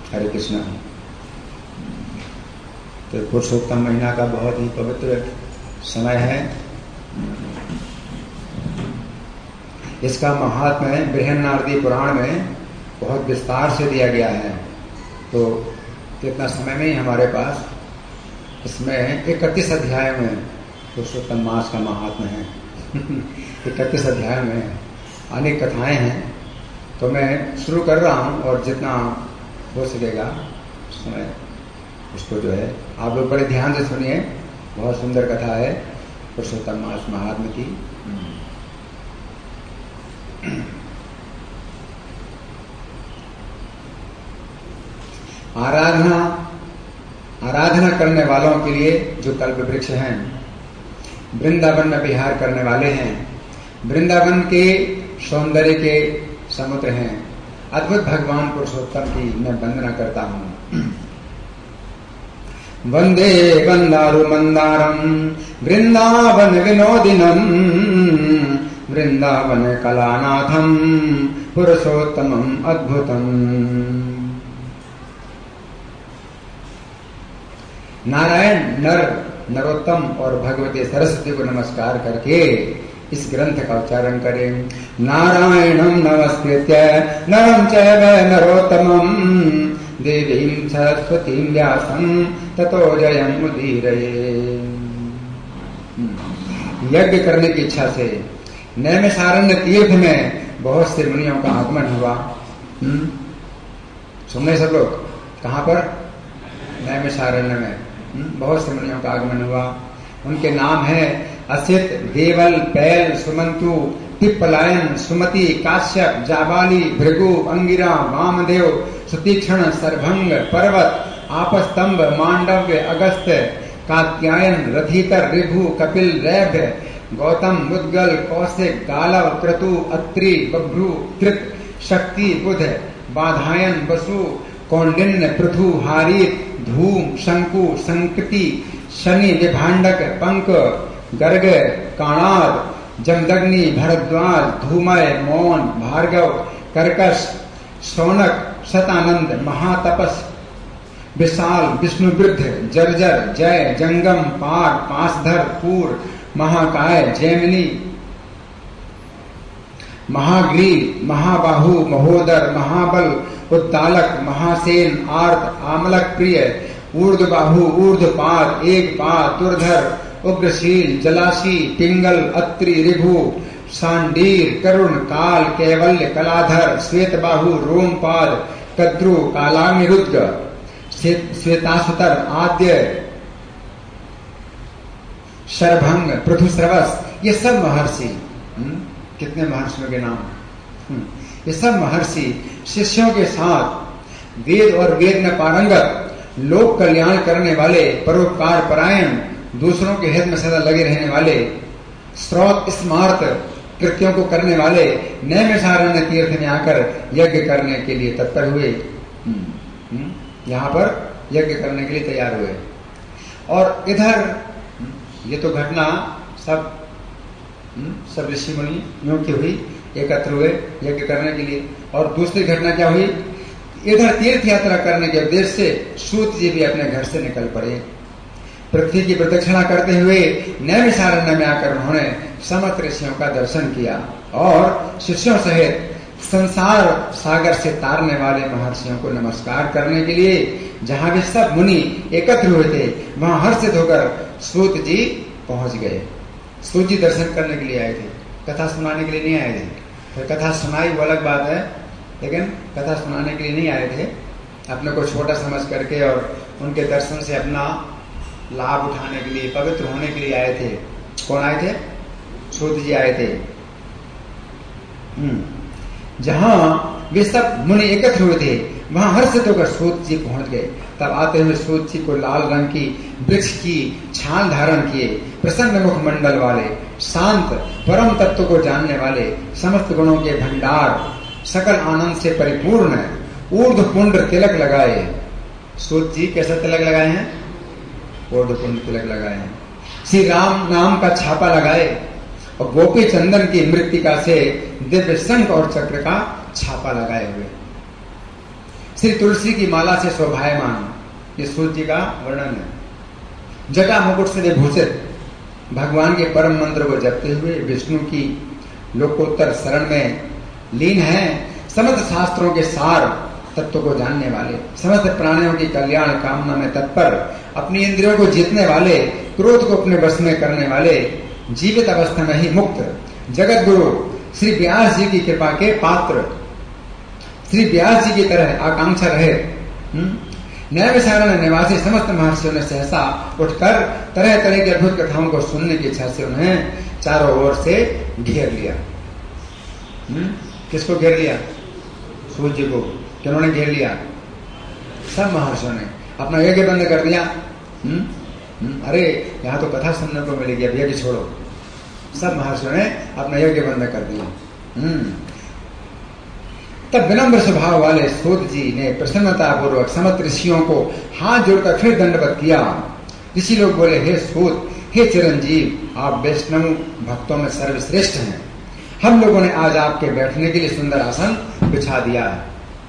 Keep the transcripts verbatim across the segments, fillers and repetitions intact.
हरे कृष्णा। तो पुरुषोत्तम महीना का बहुत ही पवित्र समय है। इसका महात्म्य बृहन्नारदी पुराण में बहुत विस्तार से दिया गया है। तो कितना समय में ही हमारे पास इसमें इकतीस अध्याय में पुरुषोत्तम मास का महात्म्य है। इकतीस अध्याय में अनेक कथाएं हैं। तो मैं शुरू कर रहा हूं और जितना हो सकेगा उस समय उसको जो है आप लोग बड़े ध्यान से सुनिए। बहुत सुंदर कथा है पुरुषोत्तम मास महात्म्य की। आराधना आराधना करने वालों के लिए जो कल्प वृक्ष हैं, वृंदावन में विहार करने वाले हैं, वृंदावन के सौंदर्य के समुद्र हैं, अद्भुत भगवान पुरुषोत्तम की मैं वंदना करता हूं। वंदे वंदारु मंदारम वृंदावन विनोदिनम वृंदावन कलानाथम पुरुषोत्तमम अद्भुतम। नारायण नर नरोत्तम और भगवती सरस्वती को नमस्कार करके इस ग्रंथ का उच्चारण करें। नारायणं नमस्कृत्य नरं चैव नरोत्तमं देवीं सरस्वतीं व्यासं ततो जयं मुदीरये। यज्ञ करने की इच्छा से नैमिषारण्य तीर्थ में बहुत से मुनियों का आगमन हुआ। सुनने सब लोग कहाँ पर? नैमिषारण्य में बहुत से मुनियों का आगमन हुआ। उनके नाम है असित, देवल, पैल, सुमंतु, पिप्पलायन, सुमति, काश्यप, जाबाली, भृगु, अंगिरा, वामदेव, सुतीक्षण, सरभंग, पर्वत, आपस्तंभ, मांडव्य, अगस्त्य, कात्यायन, रथितर, ऋभु, कपिल, रैभ्य, गौतम, मुद्गल, कौशिक, गालव, क्रतु, अत्रि, बभ्रु, कृत, शक्ति, बुध, बाधायन, वसु, कौंडिन्य, पृथु, हारित, धूम, शंकु, संकृति, शनि, विभांडक, पंक, गर्ग, काणाद, जमदग्नि, भरद्वाज, धूमय, मौन, भार्गव, कर्कश, शौनक, शतानंद, महातपस, विशाल, विष्णुवृद्ध, जर्जर, जय, जंगम, पार, पासधर, पूर, महाकाय, जैमिनी, महाग्रीव, महाबाहु, महोदर, महाबल, उद्दालक, महासेन, आर्त, आमलक प्रिय, ऊर्ध्वबाहु, ऊर्ध्वपाद, एक पाद, दुर्धर, उग्रशील, जलाशी, पिंगल, अत्रि, ऋभु, सांडीर, करुण, काल, कैवल्य, कलाधर, श्वेतबाहु, रोमपाद, कद्रु, कालामिरुद्र, श्वेतासुतर, आद्य, शरभंग, पृथुश्रवस, ये सब महर्षि। कितने महर्षियों के नाम? ये सब महर्षि शिष्यों के साथ वेद और वेद में पारंगत, लोक कल्याण करने वाले, परोपकार परायण, दूसरों के हित में सदा लगे रहने वाले, स्रोत स्मार्त कृत्यों को करने वाले नैमिषारण्य तीर्थ में आकर यज्ञ करने के लिए तत्पर हुए। यहाँ पर यज्ञ करने के लिए तैयार हुए। और इधर ये तो घटना सब सब ऋषि मुनियों की हुई, एकत्र हुए यज्ञ करने के लिए। और दूसरी घटना क्या हुई? इधर तीर्थ यात्रा करने के उद्देश्य से सूत जी भी अपने घर से निकल पड़े। पृथ्वी की प्रदक्षिणा करते हुए नैमिषारण्य में आकर उन्होंने समस्त ऋषियों का दर्शन किया और शिष्यों सहित संसार सागर से तारने वाले महर्षियों को नमस्कार करने के लिए जहां भी सब मुनि एकत्र हुए थे वहां हर्षित होकर सूत जी पहुंच गए। सूत जी दर्शन करने के लिए आए थे, कथा सुनाने के लिए नहीं आए थे। फिर कथा सुनाई वो अलग बात है, लेकिन कथा सुनाने के लिए नहीं आए थे। अपने को छोटा समझ करके और उनके दर्शन से अपना लाभ उठाने के लिए, पवित्र होने के लिए आए थे। कौन आए थे? सूत जी आए थे। जहां वे सब मुनि एकत्र हुए थे वहां हर्षित होकर सूत जी पहुंच गए। तब आते हुए सूत जी को लाल रंग की वृक्ष की छाल धारण किए, प्रसन्न मुख मंडल वाले, शांत, परम तत्व को जानने वाले, समस्त गुणों के भंडार, सकल आनंद से परिपूर्ण, ऊर्ध्व पुंड्र तिलक लगाए। सूत जी कैसा तिलक लगाए हैं? ऊर्ध्व पुंड्र तिलक लगाए हैं। श्री राम नाम का छापा लगाए और गोपी चंदन की मृत्तिका से दिव्य शंख और चक्र का छापा लगाए हुए। श्री तुलसी की माला से शोभायमान, ये सूत जी का वर्णन है। जटा मुकुट से विभूषित भगवान के परम मंत्र को जपते हुए विष्णु की लोकोत्तर शरण में लीन है। समस्त शास्त्रों के सार तत्व को जानने वाले, समस्त प्राणियों की कल्याण कामना में तत्पर, अपनी इंद्रियों को जीतने वाले, क्रोध को अपने वश में करने वाले, जीवित अवस्था में ही मुक्त जगत गुरु श्री व्यास जी की कृपा के पात्र, श्री व्यास जी की तरह आकांक्षा रहे नैमिषारण्य निवासी समस्त महर्षियों ने सहसा उठकर तरह तरह की अद्भुत कथाओं को सुनने की इच्छा से उन्हें चारों ओर से घेर लिया। हुँ? किसको घेर लिया? सूर्य जी को। किन्होंने घेर लिया? सब महर्षियों ने अपना यज्ञ बंद कर दिया। हुँ? हुँ? अरे यहाँ तो कथा सुनने को मिलेगी, अब यज्ञ छोड़ो। सब महर्षियों ने अपना यज्ञ बंद कर दिया। हुँ? तब विनम्र स्वभाव वाले सूत जी ने प्रसन्नता पूर्वक समस्त ऋषियों को हाथ जोड़कर फिर दंडवत किया। ऋषि लोग बोले, हे सूत, हे चिरंजीव, आप वैष्णव भक्तों में सर्वश्रेष्ठ हैं। हम लोगों ने आज आपके बैठने के लिए सुंदर आसन बिछा दिया है।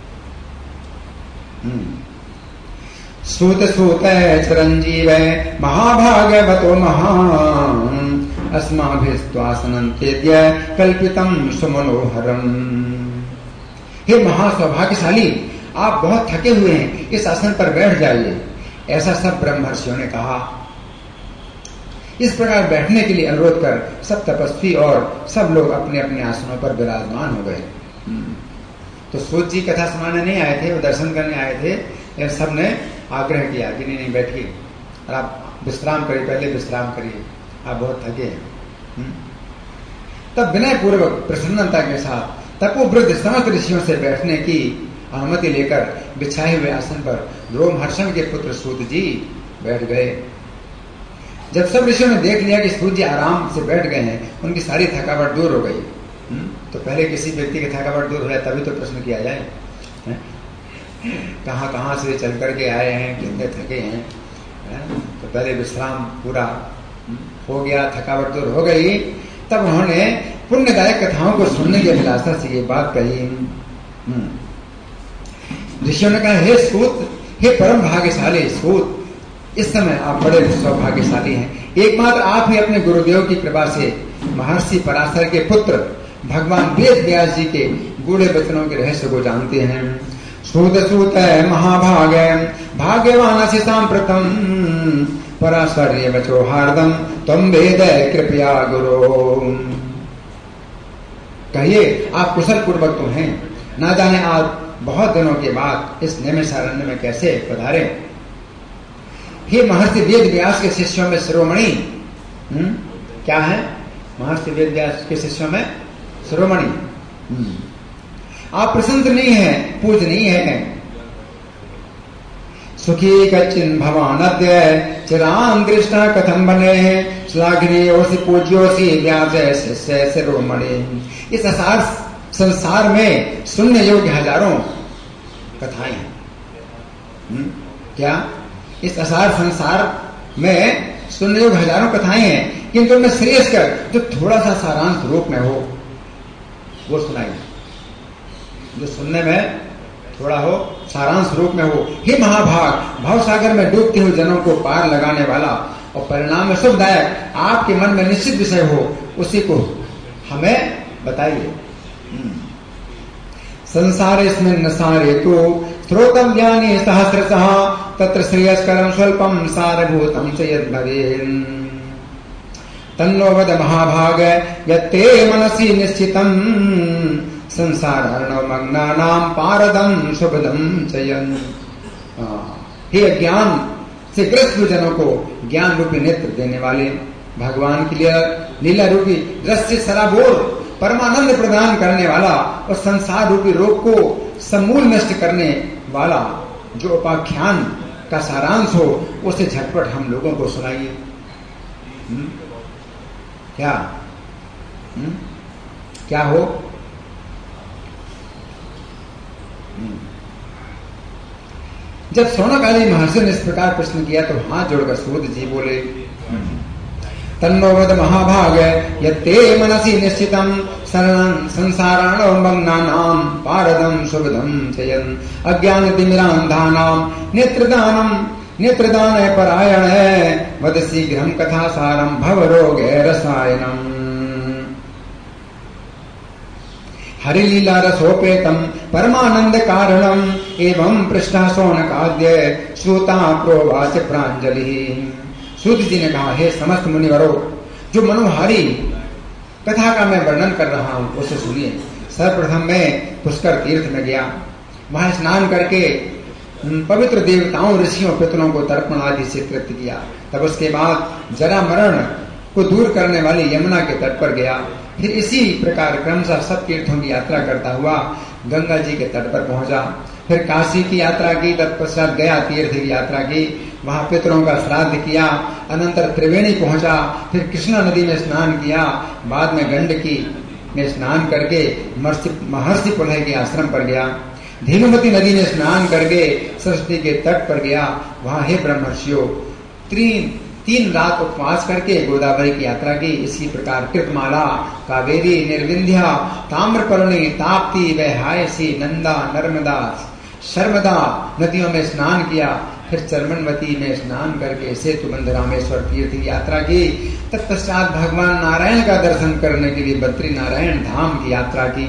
सूत सूत चिरंजीव महाभागवतो महान अस्माभिस्त्वासनं तेद्य कल्पितम सुमनोहरम। हे महासौभाग्यशाली, आप बहुत थके हुए हैं, इस आसन पर बैठ जाइए। ऐसा सब ब्रह्मर्षियों ने कहा। इस प्रकार बैठने के लिए अनुरोध कर सब तपस्वी और सब लोग अपने अपने आसनों पर विराजमान हो गए। तो सूत जी कथा सुनाने नहीं आए थे, वो दर्शन करने आए थे। सब ने आग्रह किया कि नहीं नहीं बैठिए और आप विश्राम करिए, पहले विश्राम करिए, आप बहुत थके हैं। तब विनय पूर्वक प्रसन्नता के साथ तपोवृद्ध समस्त ऋषियों से बैठने की अनुमति लेकर बिछाए हुए आसन पर रोमहर्षण के पुत्र सूत जी बैठ गए। जब सब ऋषियों ने देख लिया कि सूत जी आराम से बैठ गए हैं, उनकी सारी थकावट दूर हो गई। तो पहले किसी व्यक्ति की थकावट दूर हो जाए तभी तो प्रश्न किया जाए, कहाँ कहाँ से चल करके आए हैं, कितने थके हैं। तो पहले विश्राम पूरा हो गया, थकावट दूर हो गई, तब उन्होंने पुण्यदायक कथाओं को सुनने की अभिलाषा से ये बात कही। ऋषियों ने कहा, हे सूत, हे परम भाग्यशाली सूत, इस समय आप बड़े सौभाग्यशाली हैं। एकमात्र आप ही अपने गुरुदेव की कृपा से महर्षि पराशर के पुत्र भगवान वेद व्यास जी के गूढ़े वचनों के रहस्य को जानते हैं। सूत सूत महाभाग भाग्यवान से सांप्रतम पराशर्य वचो हार्दम तुम वेद कृपया गुरु। कहिए, आप कुशल पूर्वक तो हैं, ना जाने आज बहुत दिनों के बाद इस नैमिषारण्य में कैसे पधारे। हे महर्षि वेद व्यास के शिष्यों में शिरोमणि, क्या है? महर्षि वेद व्यास के शिष्यों में शिरोमणि, आप प्रशंस नहीं है, पूजनीय है। सुखी कच्चिन भवानद्य चिरान दृष्टा कथम बने श्लाघनीयोसि पूज्योसि व्यास शिष्य शिरोमणि। इस असार संसार में सुनने योग्य हजारों कथाएं हैं। क्या? इस असार संसार में सुनने योग्य हजारों कथाएं हैं, किंतु उनमें श्रेष्ठ कर जो थोड़ा सा सारांश रूप में हो वो सुनाइए, जो सुनने में थोड़ा हो, सारांश रूप में हो। हे महाभाग, भवसागर में डूबते हुए जनों को पार लगाने वाला और परिणाम में सुखदायक आपके मन में निश्चित विषय हो, उसी को हमें बताइए। संसार इसमें नसारे तो श्रोतव्यानि सहस्रशः तत्र श्रेयस्करं स्वल्पं सारभूतं च यद् भवेन् तन्नो वद महाभाग यत्ते मनसि निश्चितं संसारार्णव मग्नानां पारदं शुभदं चयन्। हे अज्ञान से ग्रस्त जनों को ज्ञान रूपी नेत्र देने वाले, भगवान की लीला लीला रूपी रस से सराबोर परमानंद प्रदान करने वाला और संसार रूपी रोग को समूल नष्ट करने वाला जो उपाख्यान का सारांश हो, उसे झटपट हम लोगों को सुनाइए। क्या हुँ? क्या हो? जब शौनक आदि महर्षि ने इस प्रकार प्रश्न किया तो हाथ जोड़कर सूत जी बोले, तन्नो वद महाभाग यत्ते मनसि निश्चितं शरणं संसाराणो मग्नानां पारदं शुभदं चयन् अज्ञानतिमिरान्धानां नेत्रदानं नेत्रदान परायण वद शीघ्रं कथासारं भवरोगे रसायनम् हरिलीला रसोपेतम परमानंद कारणम एवं पृष्ठा सौनकाद्य श्रोता प्रोवाच प्रांजलि। सूत जी ने कहा, हे समस्त मुनिवरों, जो मनोहारी कथा का मैं वर्णन कर रहा हूं उसे सुनिए। सर्वप्रथम मैं पुष्कर तीर्थ में गया, वहां स्नान करके पवित्र देवताओं ऋषियों पितरों को तर्पण आदि से तृप्त किया। तब उसके बाद जरा मरण को दूर करने वाली यमुना के तट पर गया। फिर इसी प्रकार क्रमशः सब तीर्थों की यात्रा करता हुआ गंगा जी के तट पर पहुंचा। फिर काशी की यात्रा की, तत्पश्चात गया तीर्थ की यात्रा की, वहां पितरों का श्राद्ध किया। अनंतर त्रिवेणी पहुंचा, फिर कृष्णा नदी में स्नान किया। बाद में गंडकी में स्नान करके महर्षि पुलह के आश्रम पर गया। धीनुमती नदी में स्नान करके सरस्वती के तट पर गया। वहां हे ब्रह्मर्षियों, तीन तीन रात उपवास करके गोदावरी की यात्रा की। इसी प्रकार कृतमाला, कावेरी, निर्विंध्या, ताम्रपर्णी, ताप्ती, वैहायसी, नंदा, नर्मदा, शर्मदा नदियों में स्नान किया। फिर चर्मनवती में स्नान करके सेतुबंध रामेश्वर तीर्थ की यात्रा की। तत्पश्चात भगवान नारायण का दर्शन करने के लिए बद्री नारायण धाम की यात्रा की।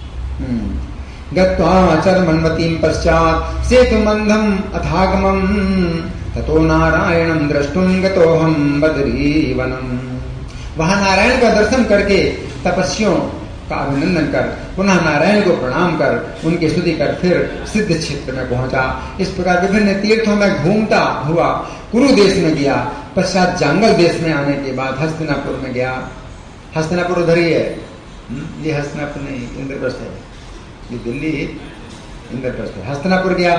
गत्वा चर्मनवतीं पश्चात सेतुबंधम अथागमम ततो नारायणं द्रष्टुं गतोऽहं बद्रीवनम्। वहां नारायण का दर्शन करके तपस्वियों का अभिनंदन कर, पुनः नारायण को प्रणाम कर, उनकी स्तुति कर फिर सिद्ध क्षेत्र में पहुंचा। इस प्रकार विभिन्न तीर्थों में घूमता हुआ कुरु देश में गया। पश्चात जांगल देश में आने के बाद हस्तिनापुर में गया। हस्तिनापुर उधर ही है, ये हस्तिनापुर नहीं, इंद्रप्रस्थ है, ये दिल्ली इंद्रप्रस्थ है। हस्तिनापुर गया,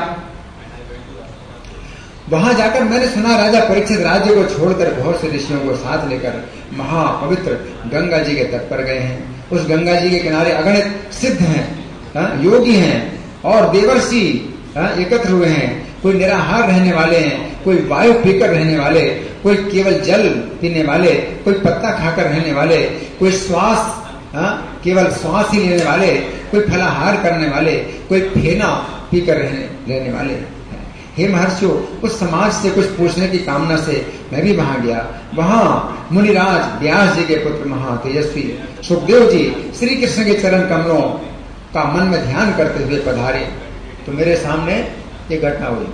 वहां जाकर मैंने सुना राजा परीक्षित राज्य को छोड़कर बहुत से ऋषियों को साथ लेकर महापवित्र गंगा जी के तट पर गए हैं। उस गंगा जी के किनारे अगणित सिद्ध हैं, योगी हैं और देवर्षि एकत्र हुए हैं। कोई निराहार रहने वाले हैं, कोई वायु पीकर रहने वाले, कोई केवल जल पीने वाले, कोई पत्ता खाकर रहने वाले, कोई श्वास केवल श्वास ही लेने वाले, कोई फलाहार करने वाले, कोई फेना पीकर रहने रहने वाले। हे महर्षियों, उस समाज से कुछ पूछने की कामना से मैं भी वहां गया। वहां मुनिराज व्यास जी के पुत्र महा तेजस्वी सुखदेव जी श्री कृष्ण के चरण कमलों का मन में ध्यान करते हुए पधारे तो मेरे सामने ये घटना हुई।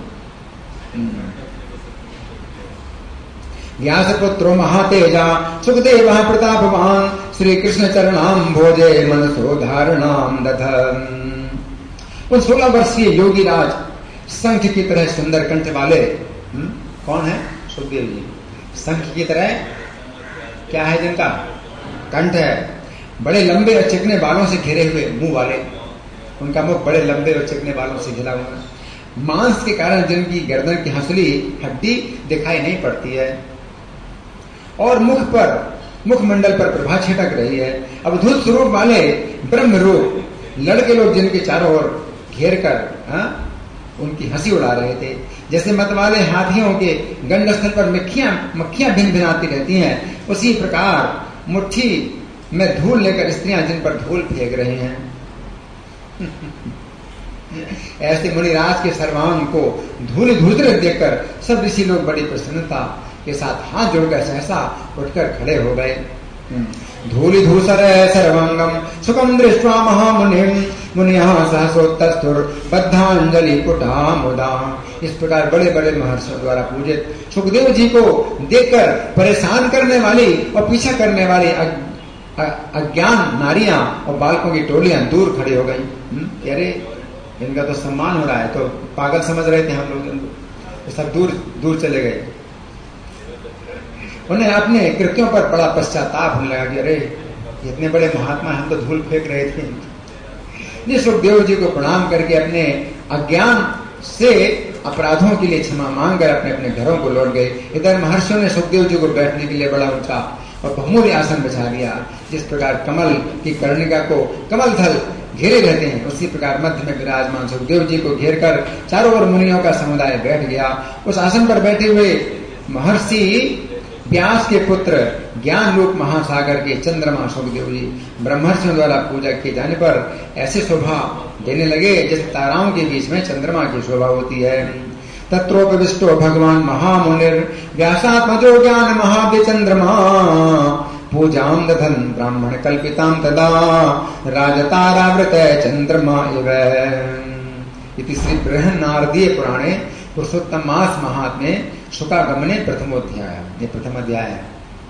व्यास पुत्रो महातेजा सुखदेव प्रतापवान श्री कृष्ण चरणाम भोजे मनसो धारणाम दधन। उन सोलह वर्षीय योगी राज शंख की तरह सुंदर कंठ वाले, हुँ? कौन है? सुखदेव जी। शंख की तरह क्या है जिनका कंठ है, बड़े लंबे और चिकने बालों से घिरे हुए मुंह वाले, उनका मुख बड़े लंबे और चिकने बालों से घिरा हुआ, मांस के कारण जिनकी गर्दन की हंसली हड्डी दिखाई नहीं पड़ती है और मुख पर मुखमंडल पर प्रभा छिटक रही है। अवधूत स्वरूप वाले ब्रह्म रूप लड़के लोग जिनके चारों ओर घेर कर उनकी हंसी उड़ा रहे थे। जैसे मत वाले हाथियों के गंडस्थल पर मक्खियां मक्खियां भिन भिनाती रहती हैं, उसी प्रकार मुट्ठी में धूल लेकर स्त्रियां जिन पर धूल फेंक रहे हैं। ऐसे मुनिराज के सर्वांग को धूल धूसरे देखकर सब ऋषि लोग बड़ी प्रसन्नता के साथ हाथ जोड़कर सहसा उठकर खड़े हो गए। धूलि धूसर सर्वांगम सुखम दृष्ट्वा महामुनिम मुनियः सहसोत्तस्थुर बद्धांजलि पुटा मुदा। इस प्रकार बड़े बड़े महर्षियों द्वारा पूजित सुखदेव जी को देखकर परेशान करने वाली और पीछा करने वाली अज्ञान नारियां और बालकों की टोलियां दूर खड़ी हो गई। अरे इनका तो सम्मान हो रहा है, तो पागल समझ रहे थे हम लोग इनको, सब दूर दूर चले गए। उन्हें अपने कृत्यों पर बड़ा पश्चाताप होने लगा कि अरे इतने बड़े महात्मा हम तो धूल फेंक रहे थे। ये सुखदेव जी को प्रणाम करके अपने अज्ञान से अपराधों के लिए क्षमा मांगकर अपने अपने घरों को लौट गए। इधर महर्षियों ने सुखदेव जी को बैठने के लिए बड़ा ऊंचा और बहुमूल्य आसन बिछा दिया। जिस प्रकार कमल की कर्णिका को कमल थल घेरे रहते हैं, उसी प्रकार मध्य में विराजमान सुखदेव जी को घेर कर चारों ओर मुनियों का समुदाय बैठ गया। उस आसन पर बैठे हुए महर्षि व्यास के पुत्र ज्ञान रूप महासागर के चंद्रमा सुखदेव जी ब्रह्मर्षियों द्वारा पूजा किए जाने पर ऐसे शोभा देने लगे जैसे ताराओं के बीच में चंद्रमा की शोभा होती है। तत्रोपविष्टो भगवान महामुनिर व्यासात्मजो ज्ञान महाविचंद्रमा पूजां दधन ब्राह्मण कल्पितां तदा राजतारावृत चंद्रमा इव। इति श्री बृहन्नारदीय पुराणे पुरुषोत्तम मास महात्म्ये शुकागमने प्रथमोध्याय। ये प्रथम अध्याय है।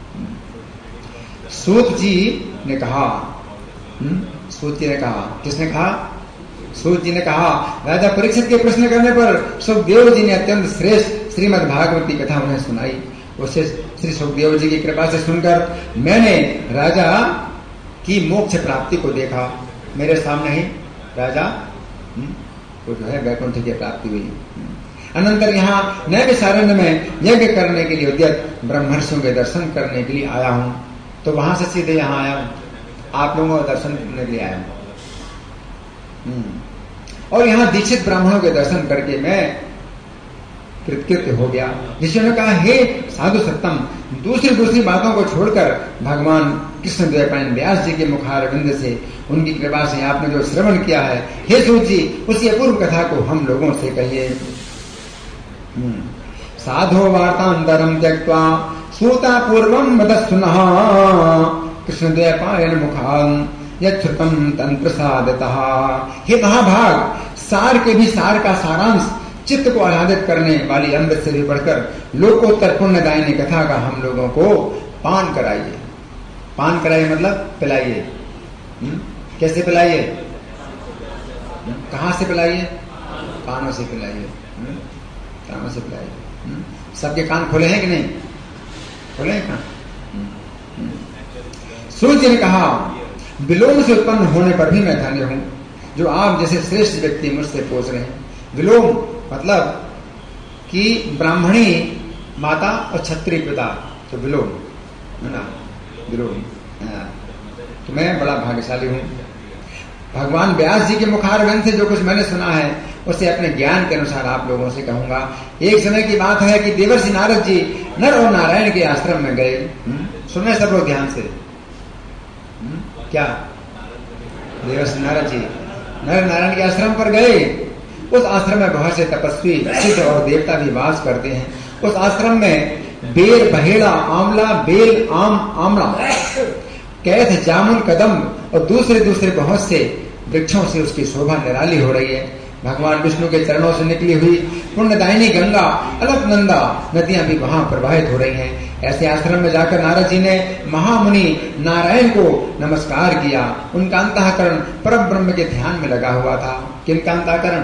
सूत जी ने कहा, सूत जी ने कहा, किसने कहा? सूत जी ने कहा, राजा परीक्षित के प्रश्न करने पर सुखदेव जी ने अत्यंत श्रेष्ठ श्रीमद् भागवत की कथा उन्हें सुनाई। उसे श्री सुखदेव जी की कृपा से सुनकर मैंने राजा की मोक्ष प्राप्ति को देखा। मेरे सामने ही राजा को जो है वैकुंठ की प्राप्ति हुई। अनंतर यहाँ नैमिषारण्य में यज्ञ करने के लिए उद्यत ब्रह्मर्षियों के दर्शन करने के लिए आया हूँ। तो वहां से सीधे यहाँ आया हूँ, आप लोगों का दर्शन करने के लिए आया हूँ। और यहाँ दीक्षित ब्राह्मणों के दर्शन करके मैं कृतकृत्य हो गया। जिसने ने कहा, हे साधु सत्तम, दूसरी दूसरी बातों को छोड़कर भगवान कृष्ण द्वैपायन व्यास जी के मुखारविंद से उनकी कृपा से आपने जो श्रवण किया है, हे सूत जी, उसी अपूर्व कथा को हम लोगों से कहिए। साधो वार्तांतरम त्यक्त्वा सूता पूर्वम वदस्सुनः कृष्ण द्वैपायन मुखान यच्छ्रुतम तन्प्रसादतः। हे महाभाग, सार के भी सार का सारांश, चित्त को आह्लादित करने वाली अमृत से भी बढ़कर लोकोत्तर पुण्यदायिनी कथा का हम लोगों को पान कराइए। पान कराइए मतलब पिलाइए। कैसे पिलाइए? कहाँ से पिलाइए? कानों से पिलाइए। कानों से पिलाइए। सबके कान खुले हैं कि नहीं? खुले हैं कान? सूर्य ने कहा, विलोम से उत्पन्न होने पर भी मैं धन्य हूं जो आप जैसे श्रेष्ठ व्यक्ति मुझसे पूछ रहे हैं। विलोम मतलब कि ब्राह्मणी माता और क्षत्रिय पिता, तो विलोम है ना, विलोम। तो मैं बड़ा भाग्यशाली हूँ। भगवान व्यास जी के मुखारविंद से जो कुछ मैंने सुना है उसे अपने ज्ञान के अनुसार आप लोगों से कहूंगा। एक समय की बात है कि देवर्षि नारद जी नर और नारायण के आश्रम में गए। सुने सब लोग ध्यान से। क्या? देवर्षि नारद जी नर नारायण के आश्रम पर गए। उस आश्रम में बहुत से तपस्वी सिद्ध और देवता भी वास करते हैं। उस आश्रम में बेर, बहेड़ा, आंवला, बेल, आम, आमला, कैथ, जामुन, कदम और दूसरे दूसरे बहुत से वृक्षों से उसकी शोभा निराली हो रही है। भगवान विष्णु के चरणों से निकली हुई पुण्यदायिनी गंगा, अलकनंदा नदियां भी वहां प्रवाहित हो रही हैं। ऐसे आश्रम में जाकर नारद जी ने महामुनि नारायण को नमस्कार किया। उनका अंतःकरण परम ब्रह्म के ध्यान में लगा हुआ था। किनका अंतःकरण?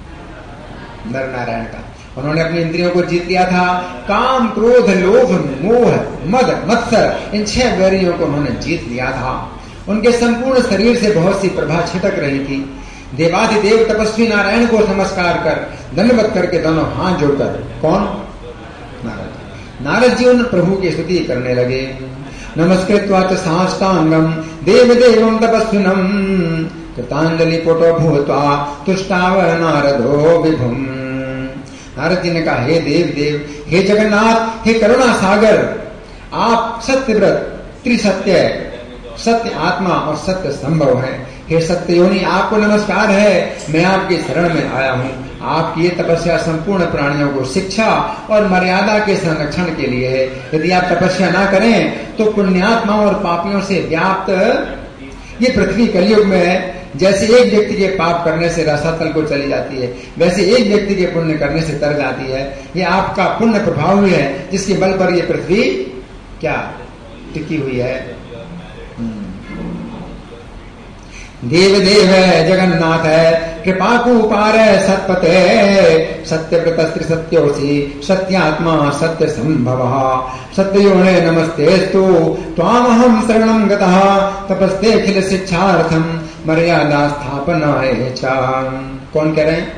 नर नारायण का। उन्होंने अपनी इंद्रियों को जीत लिया था। काम, क्रोध, लोभ, मोह, मद, मत्सर, इन छह वैरियों को उन्होंने जीत लिया था। उनके संपूर्ण शरीर से बहुत सी प्रभा छिटक रही थी। देवाधिदेव तपस्वी नारायण को नमस्कार कर दंडवत करके दोनों हाथ जोड़कर, कौन? नारद। नारद जी उन प्रभु की स्तुति करने लगे। नमस्कृत्वा च साष्टांगम देव देवम तपस्विनम कृतांजलि पुटो भूत्वा तुष्टाव नारदो विभुम। नारद जी ने कहा, हे देव देव, हे जगन्नाथ, हे करुणा सागर, आप सत्यव्रत, त्रिसत्य, सत्य आत्मा और सत्य संभव है। हे सत्य योनि, आपको नमस्कार है। मैं आपके शरण में आया हूँ। आपकी ये तपस्या संपूर्ण प्राणियों को शिक्षा और मर्यादा के संरक्षण के लिए है। यदि आप तपस्या ना करें तो पुण्यात्माओं और पापियों से व्याप्त ये पृथ्वी कलयुग में जैसे एक व्यक्ति के पाप करने से रसातल को चली जाती है, वैसे एक व्यक्ति के पुण्य करने से तर जाती है। ये आपका पुण्य प्रभाव ही है जिसके बल पर ये पृथ्वी क्या टिकी हुई है। देव देव है, जगन्नाथ है, कृपा को उपार है, सत्पते, सत्यव्रत त्रिसत्योसी, सत्यात्मा सत्य संभव, सत्योने नमस्तेस्तु त्वामहं शरणं गतः, तपस्ते अखिल शिक्षार्थम मर्यादा स्थापनाय च। कौन कह रहे हैं?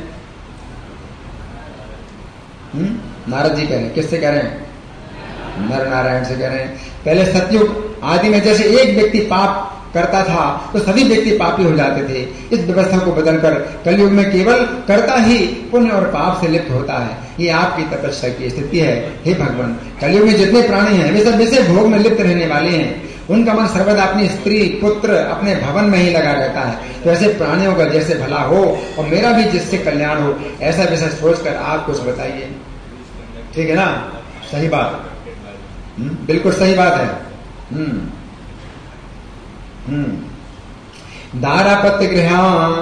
हम्म नारद जी कह रहे हैं। किससे कह रहे हैं? नर नारायण से कह रहे हैं। पहले सतयुग आदि में जैसे एक व्यक्ति पाप करता था तो सभी व्यक्ति पापी हो जाते थे। इस व्यवस्था को बदलकर कलयुग में केवल कर्ता ही पुण्य और पाप से लिप्त होता है। ये आपकी तपस्या की स्थिति है। हे भगवान, कलयुग में जितने प्राणी हैं वे सब वैसे भोग में लिप्त रहने वाले हैं। उनका मन सर्वदा अपनी स्त्री पुत्र अपने भवन में ही लगा रहता है। तो ऐसे प्राणियों का जैसे भला हो और मेरा भी जिससे कल्याण हो, ऐसा वैसा सोचकर आप कुछ बताइए। ठीक है ना? सही बात, बिल्कुल सही बात है। हम्म हम्म दारापत्य गृह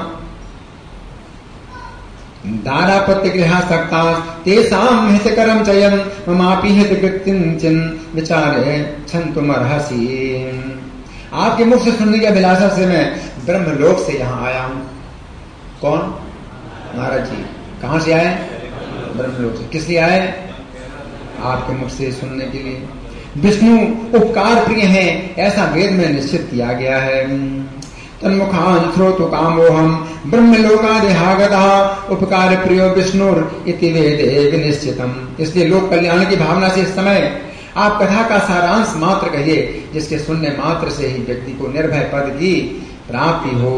दारापत्य गृह सक्ता तेषां हितकरं चयन ममापि हितकृत्यं विचारे छन्तुमर्हसि। आपके मुख से सुनने की अभिलाषा से मैं ब्रह्मलोक से यहाँ आया हूँ। कौन? नारद जी। कहाँ से आए? ब्रह्मलोक से। किस लिए आए? आपके मुख से सुनने के लिए। विष्णु उपकार प्रिय है, ऐसा वेद में निश्चित किया गया है। तन्मुखान श्रोतु कामोहम ब्रह्मलोकादेहागता उपकार प्रियो विष्णुर इति वेदे विनिश्चितम। इसलिए लोक कल्याण की भावना से इस समय आप कथा का सारांश मात्र कहिए, जिसके सुनने मात्र से ही व्यक्ति को निर्भय पद की प्राप्ति हो।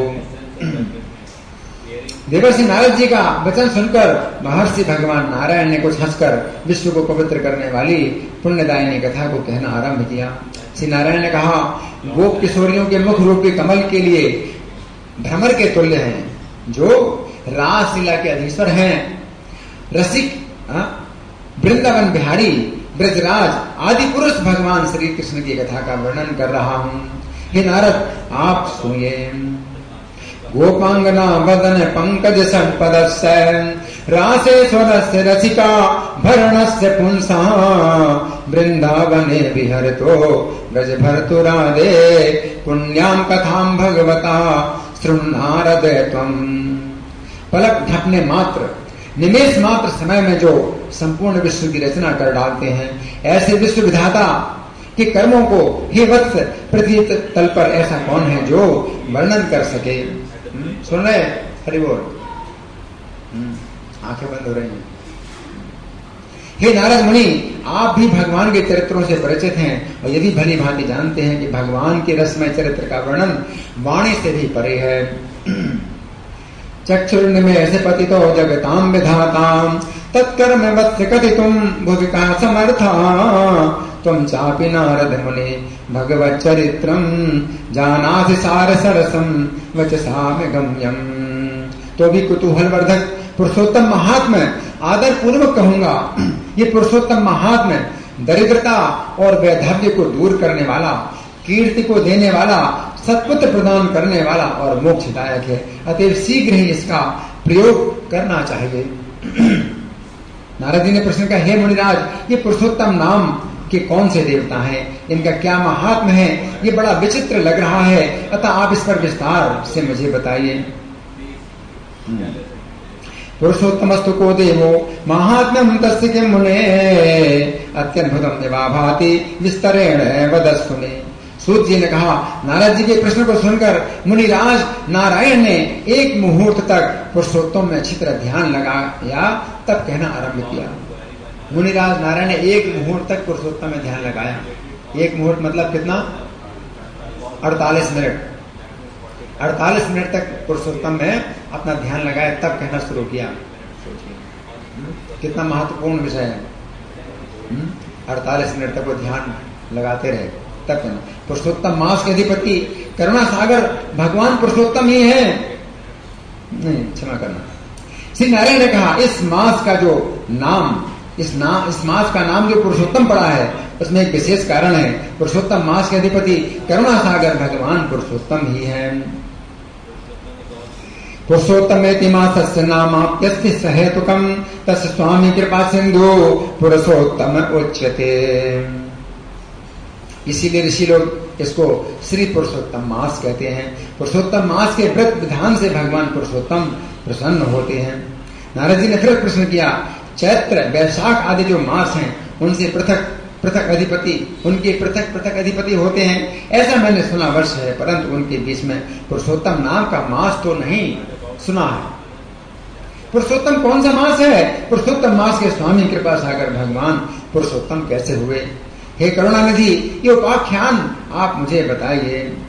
देवर्षि नारद जी का वचन सुनकर महर्षि भगवान नारायण ने कुछ हंसकर विश्व को पवित्र करने वाली पुण्यदायिनी कथा को कहना आरंभ किया। श्री नारायण ने कहा, गोप किशोरियों के मुख रूपी कमल के लिए भ्रमर के तुल्य हैं, जो रासलीला के अधीश्वर हैं। रसिक वृंदावन बिहारी ब्रजराज आदि पुरुष भगवान श्री कृष्ण की कथा का वर्णन कर रहा हूँ। हे नारद, आप सुनिए। गोपांगना वदन पंकज संपदस्य रासेश्वरस्य रसिका भरणस्य पुंसा वृंदावने विहरतो ब्रज भर्तुरादे पुण्याम कथाम भगवता शृण्नारद त्वम्। पलक झपने मात्र, निमेष मात्र समय में जो संपूर्ण विश्व की रचना कर डालते हैं, ऐसे विश्व विधाता के कर्मों को हे वत्स पृथ्वी तल पर ऐसा कौन है जो वर्णन कर सके। सुन रहे? हरि बोल। आंखें बंद हो रही हैं। हे नारद मुनि, आप भी भगवान के चरित्रों से परिचित हैं और यदि भली भांति जानते हैं कि भगवान के रसमय चरित्र का वर्णन वाणी से भी परे है। चक्षुर्न में से पतितो जगताम विधाताम तत्कर्म वत्स कथितुम भुविका समर्था त्वं चापि नारद मुने भगवत चरित्रम जानासि सार सरसम वचसामि गम्यम। तो भी कुतूहलवर्धक पुरुषोत्तम महात्म्य आदर पूर्वक कहूंगा। ये पुरुषोत्तम महात्म्य दरिद्रता और वैधव्य को दूर करने वाला, कीर्ति को देने वाला, सत्पुत्र प्रदान करने वाला और मोक्षदायक है। अतएव शीघ्र ही इसका प्रयोग करना चाहिए। नारद जी ने प्रश्न किया, हे मुनिराज, ये पुरुषोत्तम नाम कि कौन से देवता हैं, इनका क्या महात्म्य है, ये बड़ा विचित्र लग रहा है, अतः आप इस पर विस्तार से मुझे बताइए। पुरुषोत्तमस्तु को देवो महात्म्यम तस्य किं मुने अत्यद्भुतम निभाभाति विस्तरेण वदस्तु मे। सूत जी ने कहा, नारद जी के प्रश्न को सुनकर मुनिराज नारायण ने एक मुहूर्त तक पुरुषोत्तम में अच्छी तरह ध्यान लगाया, तब कहना आरंभ किया। मुनिराज नारायण ने एक मुहूर्त तक पुरुषोत्तम में ध्यान लगाया। एक मुहूर्त मतलब कितना? अड़तालीस मिनट। अड़तालीस मिनट तक पुरुषोत्तम में अपना ध्यान लगाया, तब कहना शुरू किया। कितना महत्वपूर्ण विषय है। अड़तालीस मिनट तक वो ध्यान लगाते रहे, तब कहना। पुरुषोत्तम मास के अधिपति करुणा सागर भगवान पुरुषोत्तम ही है। नहीं, क्षमा करना। श्री नारायण ने कहा, इस मास का जो नाम इस नाम इस मास का नाम जो पुरुषोत्तम पड़ा है, उसमें एक विशेष कारण है। पुरुषोत्तम मास के अधिपति करुणा सागर भगवान पुरुषोत्तम ही है। पुरुषोत्तमेति मासस्य नामाप्यस्ति सहेतुकम् तस्य स्वामी कृपा सिंधु पुरुषोत्तम उच्यते। इसीलिए ऋषि लोग इसको श्री पुरुषोत्तम मास कहते हैं। पुरुषोत्तम मास के व्रत विधान से भगवान पुरुषोत्तम प्रसन्न होते हैं। नारद जी ने फिर प्रश्न किया, चैत्र वैशाख आदि जो मास हैं, उनसे पृथक पृथक अधिपति उनके पृथक पृथक अधिपति होते हैं, ऐसा मैंने सुना वर्ष है, परंतु उनके बीच में पुरुषोत्तम नाम का मास तो नहीं सुना है। पुरुषोत्तम कौन सा मास है? पुरुषोत्तम मास के स्वामी कृपा सागर भगवान पुरुषोत्तम कैसे हुए? हे करुणानिधि, ये उपाख्यान आप मुझे बताइए।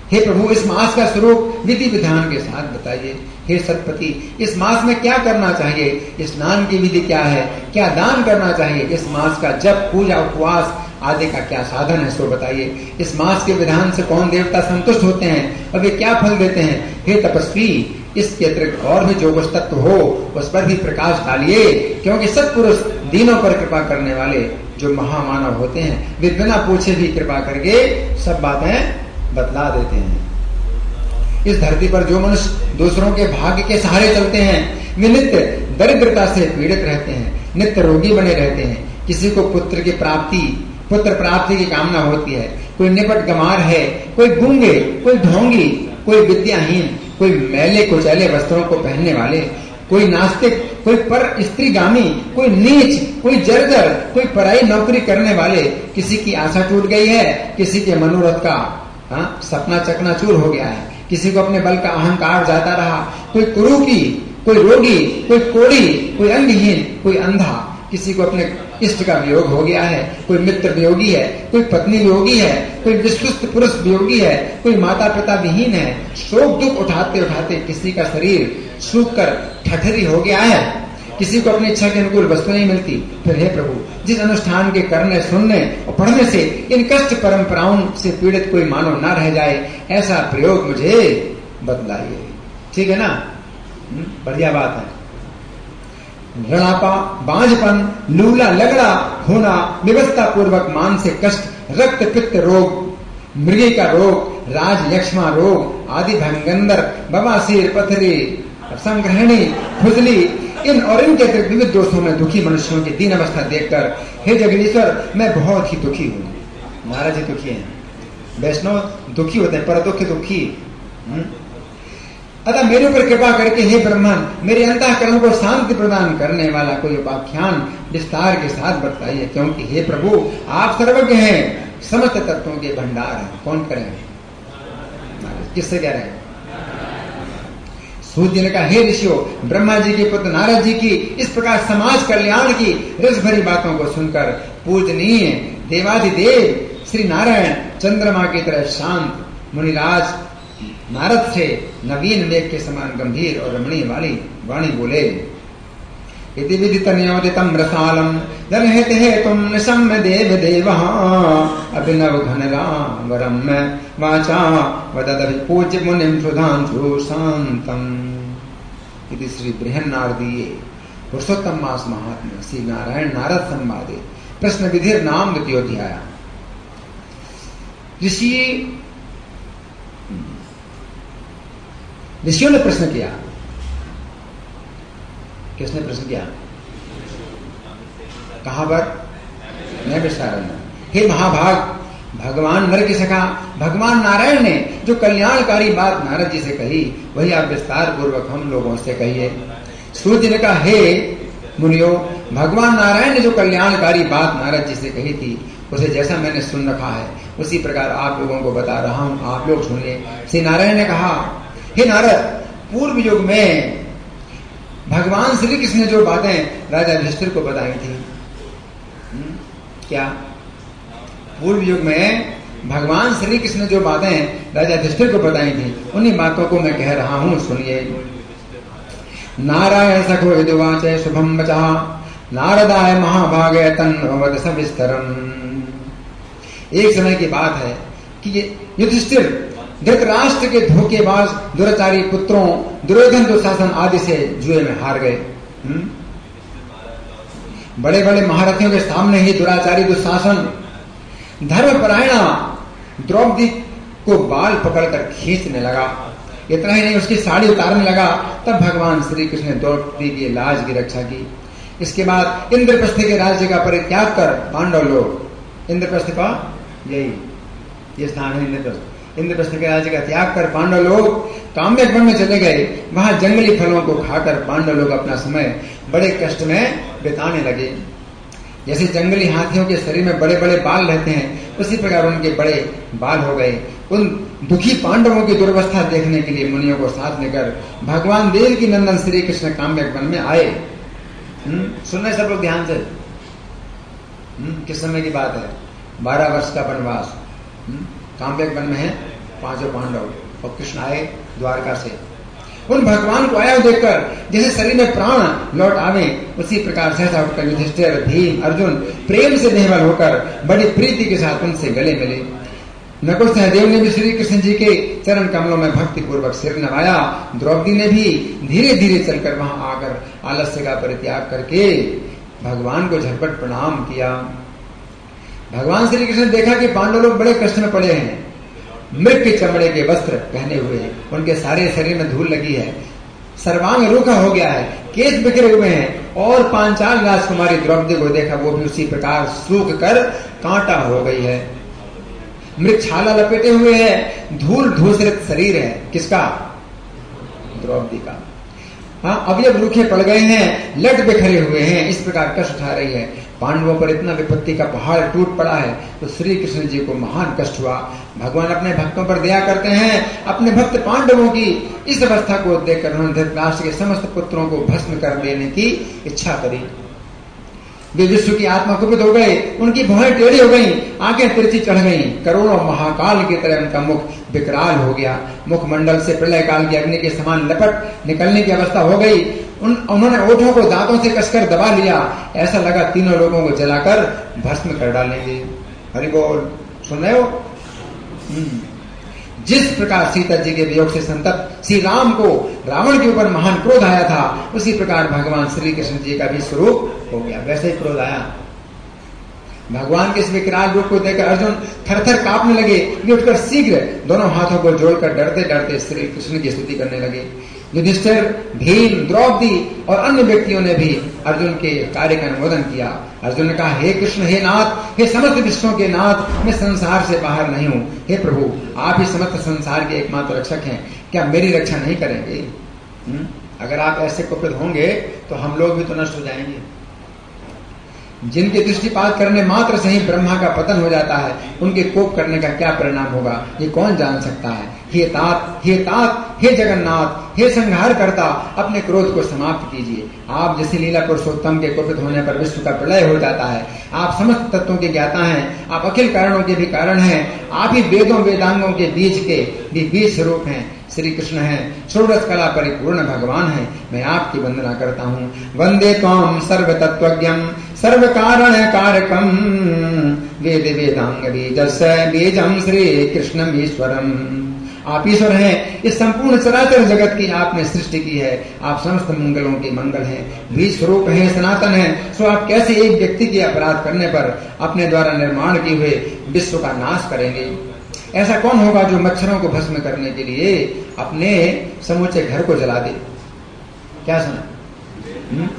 हे प्रभु इस मास का स्वरूप विधि विधान के साथ बताइए। हे सतपति इस मास में क्या करना चाहिए, स्नान की विधि क्या है, क्या दान करना चाहिए, इस मास का जप पूजा उपवास आदि का क्या साधन है सो बताइए। इस मास के विधान से कौन देवता संतुष्ट होते हैं और वे क्या फल देते हैं। हे तपस्वी इसके अतिरिक्त और भी जो कुछ तत्व हो उस पर भी प्रकाश डालिए, क्योंकि सत्पुरुष दीनों पर कृपा करने वाले जो महामानव होते हैं वे बिना पूछे भी कृपा करके सब बातें बतला देते हैं। इस धरती पर जो मनुष्य दूसरों के भाग्य के सहारे चलते हैं वे नित्य दरिद्रता से पीड़ित रहते हैं, नित्य रोगी बने रहते हैं। किसी को पुत्र की प्राप्ति पुत्र प्राप्ति की कामना होती है, कोई निपट गमार है, कोई गूंगे, कोई ढोंगी, कोई विद्याहीन, कोई मैले कुचैले वस्त्रों को पहनने वाले, कोई नास्तिक, कोई पर स्त्रीगामी, कोई नीच, कोई जर्जर, कोई पराई नौकरी करने वाले। किसी की आशा टूट गई है, किसी के मनोरथ का हाँ, सपना चकनाचूर हो गया है, किसी को अपने बल का अहंकार जाता रहा, कोई कुरूपी, कोई रोगी, कोई कोढ़ी, कोई अंगहीन, कोई अंधा, किसी को अपने इष्ट का वियोग हो गया है, कोई मित्र वियोगी है, कोई पत्नी वियोगी है, कोई विश्वस्त पुरुष वियोगी है, कोई माता पिता विहीन है। शोक दुख उठाते उठाते किसी का शरीर सूख कर ठठरी हो गया है, किसी को अपनी इच्छा के अनुकूल वस्तु नहीं मिलती। फिर हे प्रभु जिस अनुष्ठान के करने सुनने और पढ़ने से इन कष्ट परंपराओं से पीड़ित कोई मानव न रह जाए, ऐसा प्रयोग मुझे बतलाइए। ठीक है ना, बढ़िया बात है। रणापा, बांझपन, लूला लगड़ा होना, व्यवस्था पूर्वक मानसिक कष्ट, रक्त पित्त रोग, मृगी का रोग, राज यक्ष्मा रोग आदि भंगंदर, बवासीर, पथरी, संग्रहणी, खुजली, इन और इनके विविध दोषों में दुखी मनुष्यों की दीन अवस्था देखकर हे जगदीश्वर मैं बहुत ही दुखी हूँ। महाराज जी दुखी हैं, वैष्णव दुखी होते हैं, पर दुख दुखी। अतः मेरे ऊपर कृपा करके हे ब्रह्मन मेरे अंतःकरण को शांति प्रदान करने वाला कोई उपाख्यान विस्तार के साथ बताइए, क्योंकि हे प्रभु आप सर्वज्ञ हैं, समस्त तत्वों के भंडार हैं। कौन करेंगे, किससे कह रहे हैं? सूर्य ने कहा हे ऋषियों, ब्रह्मा जी के पुत्र नारद जी की इस प्रकार समाज कल्याण की रस भरी बातों को सुनकर पूजनीय देवाधिदेव श्री नारायण चंद्रमा की तरह शांत मुनिराज नारद से नवीन मेघ के समान गंभीर और रमणीय वाली वाणी बोले। इति विदित नियोदितम रसालम जनहित हेतुम निशम्य देव देवः अभिनव घनराम वरम्य वाचा वददभि पूज्य मुनिम सुधांशु शांतम। इति श्री बृहन्नारदीये पुरुषोत्तम मास महात्म्य श्री नारायण नारद संवादे प्रश्न विधिर नाम द्वितीयोध्याय। ऋषि ऋषियों ने प्रश्न किया। किसने प्रश्न किया? कहां पर? नैमिषारण्य। हे महाभाग, भगवान नर की सखा भगवान नारायण ने जो कल्याणकारी बात नारद जी से कही वही आप विस्तार पूर्वक हम लोगों से कहिए। सूर्य ने कहा हे मुनियो, भगवान नारायण ने जो कल्याणकारी बात नारद जी से कही थी उसे जैसा मैंने सुन रखा है उसी प्रकार आप लोगों को बता रहा हूं, आप लोग सुनिए। श्री नारायण ने कहा हे नारद, पूर्व युग में भगवान श्री कृष्ण ने जो बातें राजा युधिष्ठिर को बताई थी, क्या पूर्व युग में भगवान श्री कृष्ण ने जो बातें राजा युधिष्ठिर को बताई थी उन्हीं बातों को मैं कह रहा हूं, सुनिए। नारायण सखो यदुवाच शुभम वचा नारदाय महाभागे तन्वद सविस्तरम। एक समय की बात है कि ये युधिष्ठिर धृतराष्ट्र के धोखेबाज दुराचारी पुत्रों दुर्योधन दुशासन आदि से जुए में हार गए। बड़े बड़े महारथियों के सामने ही दुराचारी दुशासन धर्मपरायणा द्रौपदी को बाल पकड़कर खींचने लगा। इतना ही नहीं, उसकी साड़ी उतारने लगा। तब भगवान श्री कृष्ण ने द्रौपदी की लाज की रक्षा की। इसके बाद इंद्रप्रस्थ के राज्य का परित्याग कर पांडव लोग, इंद्रप्रस्थ का यही ये स्थान है इंद्रप्रस्थ, इंद्रप्रस्थ के राज्य का त्याग कर पांडव लोग काम्यक वन में चले गए। वहां जंगली फलों को खाकर पांडव लोग अपना समय बड़े कष्ट में बिताने लगे। जैसे जंगली हाथियों के शरीर में बड़े बड़े बाल रहते हैं उसी प्रकार उनके बड़े बाल हो गए। उन दुखी पांडवों की दुर्वस्था देखने के लिए मुनियों को साथ लेकर भगवान देव की नंदन श्री कृष्ण काम्यक वन में आए। सुन रहे सब लोग ध्यान से। किस समय की बात है? बारह वर्ष का वनवास काम्यक वन में है। पांचों पांडव, और कृष्ण आए द्वारका से। उन भगवान को आया देखकर जैसे शरीर में प्राण लौट आवे, उसी प्रकार सहसा उठकर युधिष्ठिर, भीम, अर्जुन प्रेम से देहबल होकर बड़ी प्रीति के साथ उनसे गले मिले। नकुल सहदेव ने भी श्री कृष्ण जी के चरण कमलों में भक्ति पूर्वक सिर नवाया। द्रौपदी ने भी धीरे धीरे चलकर वहां आकर आलस्य का परित्याग करके भगवान को झटपट प्रणाम किया। भगवान श्री कृष्ण ने देखा कि पांडव लोग बड़े कष्ट में पड़े हैं, मृग के चमड़े के वस्त्र पहने हुए, उनके सारे शरीर में धूल लगी है, सर्वांग रूखा हो गया है, केस बिखरे हुए हैं, और पांचाल राजकुमारी द्रौपदी को देखा, वो भी उसी प्रकार सूख कर कांटा हो गई है। मृग छाला लपेटे हुए है, धूल धूसरित शरीर है, किसका? द्रौपदी का। हाँ, अवयव रूखे पड़ गए हैं, लट बिखरे हुए हैं, इस प्रकार कष्ट उठा रही है। पांडवों पर इतना विपत्ति का पहाड़ टूट पड़ा है तो श्री कृष्ण जी को महान कष्ट हुआ। भगवान अपने भक्तों पर दया करते हैं। अपने भक्त पांडवों की इस अवस्था को देखकर उन्होंने धृतराष्ट्र के समस्त पुत्रों को भस्म कर देने की इच्छा करी। वे विश्व की आत्मा कुपित हो गए, उनकी भौहें टेढ़ी हो गई, आंखें तिरछी चढ़ गई, करोड़ों महाकाल की तरह उनका मुख विकराल हो गया। मुखमंडल से प्रलय काल की अग्नि के समान लपट निकलने की अवस्था हो गई। उन उन्होंने ओठों को दांतों से कसकर दबा लिया, ऐसा लगा तीनों लोगों को जलाकर भस्म कर डालेंगे। हरि बोल, सुन रहे हो? जिस प्रकार सीता जी के वियोग से संतप्त श्री राम को रावण के ऊपर महान क्रोध आया था, उसी प्रकार भगवान श्री कृष्ण जी का भी स्वरूप हो गया, वैसे ही क्रोध आया। भगवान के इस विकराल रूप को देखकर अर्जुन थरथर कांपने लगे। वे उठकर शीघ्र दोनों हाथों को जोड़कर डरते डरते श्री कृष्ण की स्तुति करने लगे। युधिष्ठिर, भीम, द्रौपदी और अन्य व्यक्तियों ने भी अर्जुन के कार्य का अनुमोदन किया। अर्जुन ने कहा, हे कृष्ण, हे नाथ, हे समस्त विश्वों के नाथ, मैं संसार से बाहर नहीं हूँ। हे प्रभु, आप ही समस्त संसार के एकमात्र रक्षक हैं, क्या मेरी रक्षा नहीं करेंगे? हुँ? अगर आप ऐसे कुपित होंगे तो हम लोग भी तो नष्ट हो जाएंगे। जिनके दृष्टिपात करने मात्र से ही ब्रह्मा का पतन हो जाता है, उनके कोप करने का क्या परिणाम होगा ये कौन जान सकता है। हे तात, हे तात, हे जगन्नाथ, हे संहार करता, अपने क्रोध को समाप्त कीजिए। आप जैसे लीला पुरुषोत्तम के कुपित होने पर विश्व का प्रलय हो जाता है। आप समस्त तत्वों के ज्ञाता हैं, आप अखिल कारणों के भी कारण हैं, आप ही वेदों वेदांगों के बीज के भी बीज स्वरूप हैं। श्री कृष्ण है, षोडश कला परिपूर्ण भगवान है। मैं आपकी वंदना करता हूँ। वंदे त्वां सर्व तत्वज्ञं सर्व कारण कारकम वेद वेदांग बीजस्य बीजं श्री कृष्णम ईश्वरम। आप ईश्वर हैं, इस संपूर्ण चराचर जगत की आपने सृष्टि की है। आप समस्त मंगलों के मंगल हैं, बीज स्वरूप है, सनातन है। सो आप कैसे एक व्यक्ति के अपराध करने पर अपने द्वारा निर्माण किए हुए विश्व का नाश करेंगे? ऐसा कौन होगा जो मच्छरों को भस्म करने के लिए अपने समूचे घर को जला दे? क्या सुना? हुँ?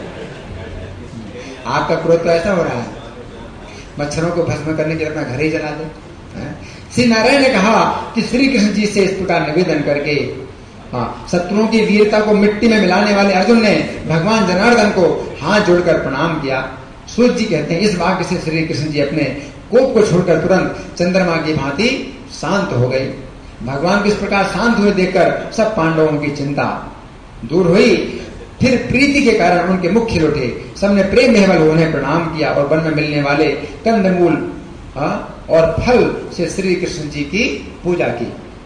आपका क्रोध तो ऐसा हो रहा है, मच्छरों को भस्म करने के लिए अपना घर ही जला दे। श्री नारायण ने कहा कि श्री कृष्ण जी से इस प्रकार निवेदन करके, हाँ, शत्रुओं की वीरता को मिट्टी में मिलाने वाले अर्जुन ने भगवान जनार्दन को हाथ जोड़कर प्रणाम किया। सूत जी कहते हैं, इस वाक्य से श्री कृष्ण जी अपने कोप को छोड़कर तुरंत चंद्रमा की भांति शांत हो गए। भगवान को इस प्रकार शांत हुए देखकर सब पांडवों की चिंता दूर हुई। फिर प्रीति के कारण उनके मुख खिल उठे। सबने प्रेम में उन्हें प्रणाम किया और वन में मिलने वाले कंदमूल और फल से श्री कृष्ण जी की पूजा की।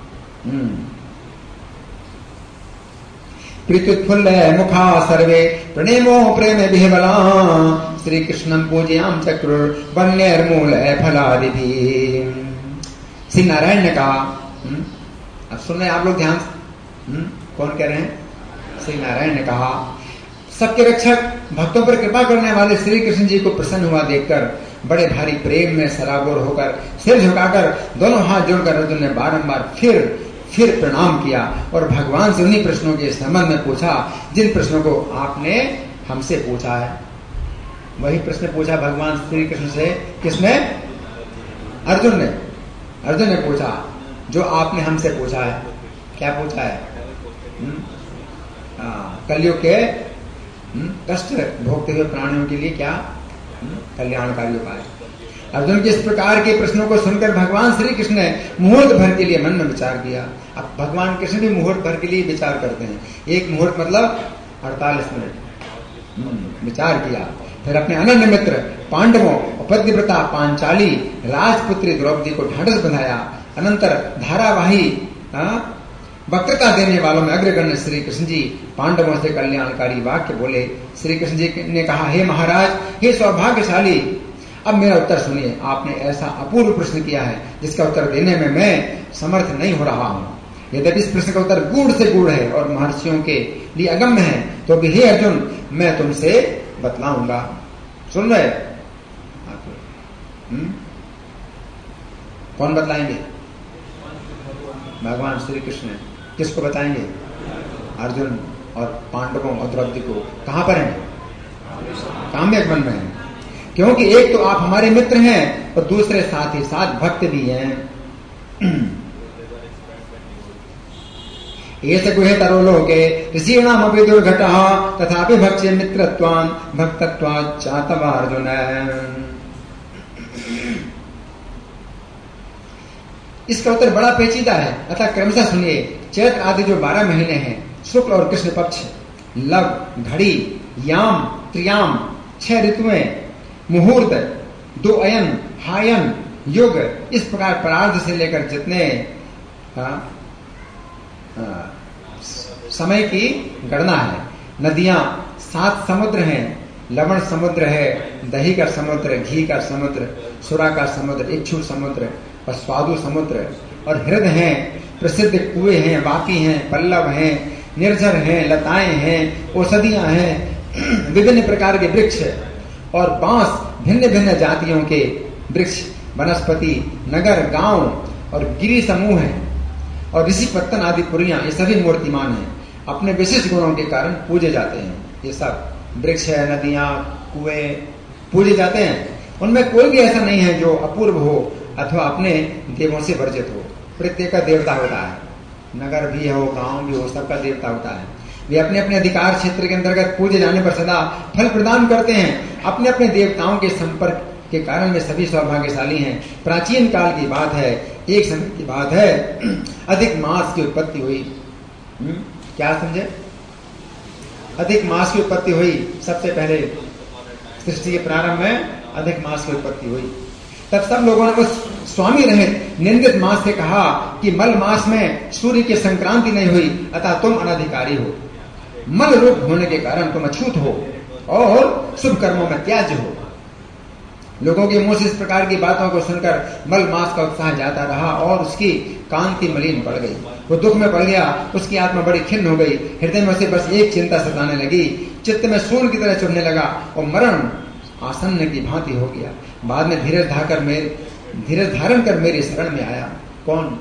प्रीत्युत्फुल्ल मुखा सर्वे प्रणेमो प्रेम विह्वला श्री कृष्णं पूजयाम चक्रुर वन्यर्मूल फलादिभि। श्री नारायण ने कहा, अब सुन रहे आप लोग ध्यान से, कौन कह रहे हैं? श्री नारायण ने कहा, सबके रक्षक भक्तों पर कृपा करने वाले श्री कृष्ण जी को प्रसन्न हुआ देखकर बड़े भारी प्रेम में सराबोर होकर सिर झुकाकर दोनों हाथ जोड़कर अर्जुन ने बारंबार फिर फिर प्रणाम किया और भगवान से उन्हीं प्रश्नों के संबंध में पूछा जिन प्रश्नों को आपने हमसे पूछा है। वही प्रश्न पूछा भगवान श्री कृष्ण से। किसने? अर्जुन ने। अर्जुन ने पूछा जो आपने हमसे पूछा है। क्या पूछा है? कलयुग के कष्ट भोगते हुए प्राणियों के लिए क्या कल्याणकारी उपाय। अर्जुन के इस प्रकार के प्रश्नों को सुनकर भगवान श्री कृष्ण ने मुहूर्त भर के लिए मन में विचार किया। अब भगवान कृष्ण भी मुहूर्त भर के लिए विचार करते हैं। एक मुहूर्त मतलब अड़तालीस मिनट विचार किया। फिर अपने अनन्य मित्र पांडवों और पतिव्रता पांचाली राजपुत्री द्रौपदी को ढांढस बंधाया अनंतर धारावाही वक्रता देने वालों में अग्रगण्य श्री कृष्ण जी पांडवों से कल्याणकारी वाक्य बोले। श्री कृष्ण जी ने कहा, हे महाराज, हे सौभाग्यशाली, अब मेरा उत्तर सुनिए। आपने ऐसा अपूर्व प्रश्न किया है जिसका उत्तर देने में मैं समर्थ नहीं हो रहा हूं। यद्यपि इस प्रश्न का उत्तर गूढ़ से गूढ़ है और महर्षियों के लिए अगम्य है, तो भी हे अर्जुन, मैं तुमसे बतलाऊंगा। सुन रहे? हम्म? कौन बतलाएंगे? भगवान श्री कृष्ण। किसको बताएंगे? अर्जुन और पांडवों और द्रौपदी को। कहां पर हैं? काम्यक वन में हैं। क्योंकि एक तो आप हमारे मित्र हैं और दूसरे साथ ही साथ भक्त भी हैं। एष गुहे तरो लोके ऋषीणाम अपि दुर्घटः तथापि भक्ष्य मित्रत्वान् भक्तत्वात् चातव अर्जुन। इसका उत्तर बड़ा पेचीदा है, अतः क्रमशः सुनिए। चैत्र आदि जो बारह महीने हैं, शुक्ल और कृष्ण पक्ष, लव, घड़ी, याम, त्रियाम, छह ऋतुएं, मुहूर्त, दो अयन, हायन, युग, इस प्रकार प्रार्ध से लेकर जितने हा? हा, समय की गणना है। नदियां सात समुद्र हैं, लवण समुद्र है, दही का समुद्र, घी का समुद्र, सुरा का समुद्र, इक्षु समुद्र और स्वादु समुद्र, और हृदय हैं, प्रसिद्ध कुएं हैं, वापी हैं, पल्लव हैं, निर्झर हैं, लताएं हैं, औषधियां हैं, विभिन्न प्रकार के वृक्ष और बांस, भिन्न भिन्न जातियों के वृक्ष, वनस्पति, नगर, गांव और गिरी समूह हैं, और ऋषि पत्तन आदि पुरियां, ये सभी मूर्तिमान हैं, अपने विशिष्ट गुणों के कारण पूजे जाते हैं। ये सब वृक्ष है, नदियां, कुएं पूजे जाते हैं। उनमें कोई भी ऐसा नहीं है जो अपूर्व हो अथवा अपने देवों से वर्जित हो। प्रत्येक का देवता होता है, नगर भी हो, गांव भी हो, सबका देवता होता है। वे अपने अपने अधिकार क्षेत्र के अंतर्गत पूजे जाने पर सदा फल प्रदान करते हैं। अपने अपने देवताओं के संपर्क के कारण वे सभी सौभाग्यशाली हैं। प्राचीन काल की बात है, एक समय की बात है, अधिक मास की उत्पत्ति हुई। हुँ? क्या समझे? अधिक मास की उत्पत्ति हुई। सबसे पहले सृष्टि के प्रारंभ में अधिक मास की उत्पत्ति हुई। तब सब लोगों ने उस स्वामी रहित निंदित मास से कहा कि मल मास में सूर्य की संक्रांति नहीं हुई, अतः तुम अनधिकारी हो। मल रूप होने के कारण तुम अछूत हो और शुभ कर्मों में त्याज्य हो। लोगों के मुंह से इस प्रकार की बातों को सुनकर मल मास का उत्साह जाता रहा और उसकी कांति मलिन पड़ गई। वो दुख में पड़ गया, उसकी आत्मा बड़ी खिन्न हो गई। हृदय में उसे बस एक चिंता सताने लगी, चित्त में सूर्य की तरह चुभने लगा और मरण आसन्न की भांति हो गया। बाद में धीरज धाकर मेरे धीरज धारण कर मेरी शरण में आया। कौन?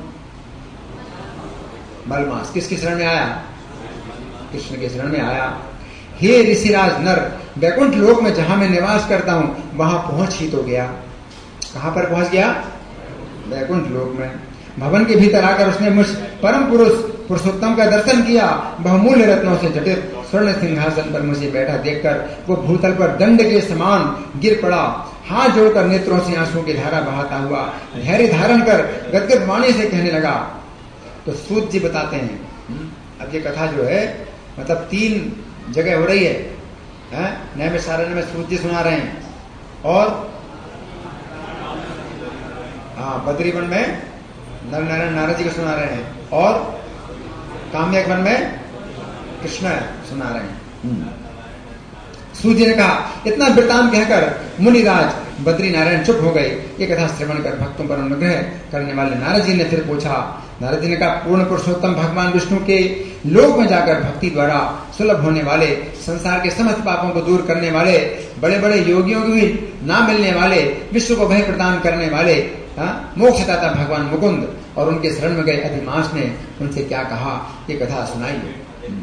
मलमास। किसकी शरण में आया? कृष्ण की शरण में आया। हे ऋषिराज नर, वैकुंठ लोक में जहां मैं निवास करता हूं वहां पहुंच ही तो गया। कहां पर पहुंच गया? वैकुंठ लोक में। भवन के भीतर आकर उसने मुझ परम पुरुष पुरुषोत्तम का दर्शन किया। बहुमूल्य रत्नों से जटित स्वर्ण सिंहासन पर मुझे बैठा देखकर वो भूतल पर दंड के समान गिर पड़ा। हाथ जोड़कर नेत्रों से आंसुओं की धारा बहाता हुआ धैर्य धारण कर गदगद वाणी से कहने लगा। तो सूत जी बताते हैं, अब ये कथा जो है मतलब तीन जगह हो रही है, है? नैमिषारण्य में सूत जी सुना रहे हैं, और हाँ बद्रीवन में नर नारायण नारद जी को सुना रहे हैं, और काम्यक वन में कृष्ण सुना रहे हैं। सूत जी ने कहा, इतना वृतांत कहकर मुनिराज बद्री नारायण चुप हो गए। ये कथा श्रवण कर भक्तों पर अनुग्रह करने वाले नारद जी ने फिर पूछा। नारद जी ने कहा, पूर्ण पुरुषोत्तम भगवान विष्णु के लोक में जाकर भक्ति द्वारा सुलभ होने वाले, संसार के समस्त पापों को दूर करने वाले, बड़े बड़े योगियों को भी ना मिलने वाले, विश्व को भय प्रदान करने वाले मोक्षदाता भगवान मुकुंद और उनके शरण में गए अधिमास ने उनसे क्या कहा, ये कथा सुनाइए।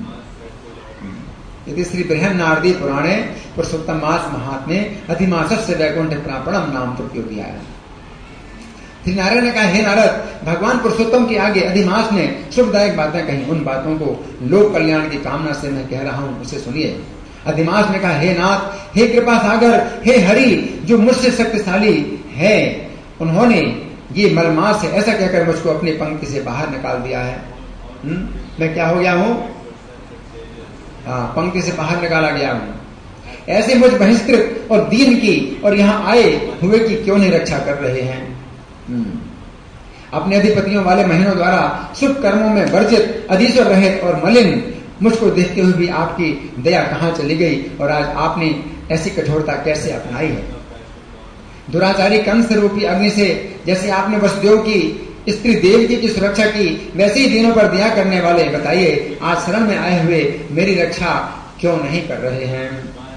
यदि श्री बृहन्नारदी पुराणे पुरुषोत्तम मास महात्म्य अधिमासस्य वैकुंठ प्रापणम नाम तृतीयोध्याय है। श्री नारायण ने कहा, हे नारद, भगवान पुरुषोत्तम के आगे अधिमास ने शुभदायक बातें कही। उन बातों को लोक कल्याण की कामना से मैं कह रहा हूं, उसे सुनिए। अधिमास ने कहा, हे नाथ, हे कृपा सागर, हे हरि, जो मुझसे शक्तिशाली है, उन्होंने ये मलमास है ऐसा कहकर मुझको अपनी पंक्ति से बाहर निकाल दिया है। हुँ? मैं क्या हो गया हूं? हाँ, पंक्ति से बाहर निकाला गया हूं। ऐसे मुझ बहिष्कृत और दीन की और यहां आए हुए की क्यों नहीं रक्षा कर रहे हैं? अपने अधिपतियों वाले महीनों द्वारा शुभ कर्मों में वर्जित, अधीश्वर रहित और मलिन मुझको देखते हुए भी आपकी दया कहाँ चली गई और आज आपने ऐसी कठोरता कैसे अपनाई है। दुराचारी कंस रूपी अग्नि से जैसे आपने वसुदेव की स्त्री देवकी की सुरक्षा की, वैसे ही दिनों पर दया करने वाले बताइए आज शरण में आए हुए मेरी रक्षा क्यों नहीं कर रहे हैं।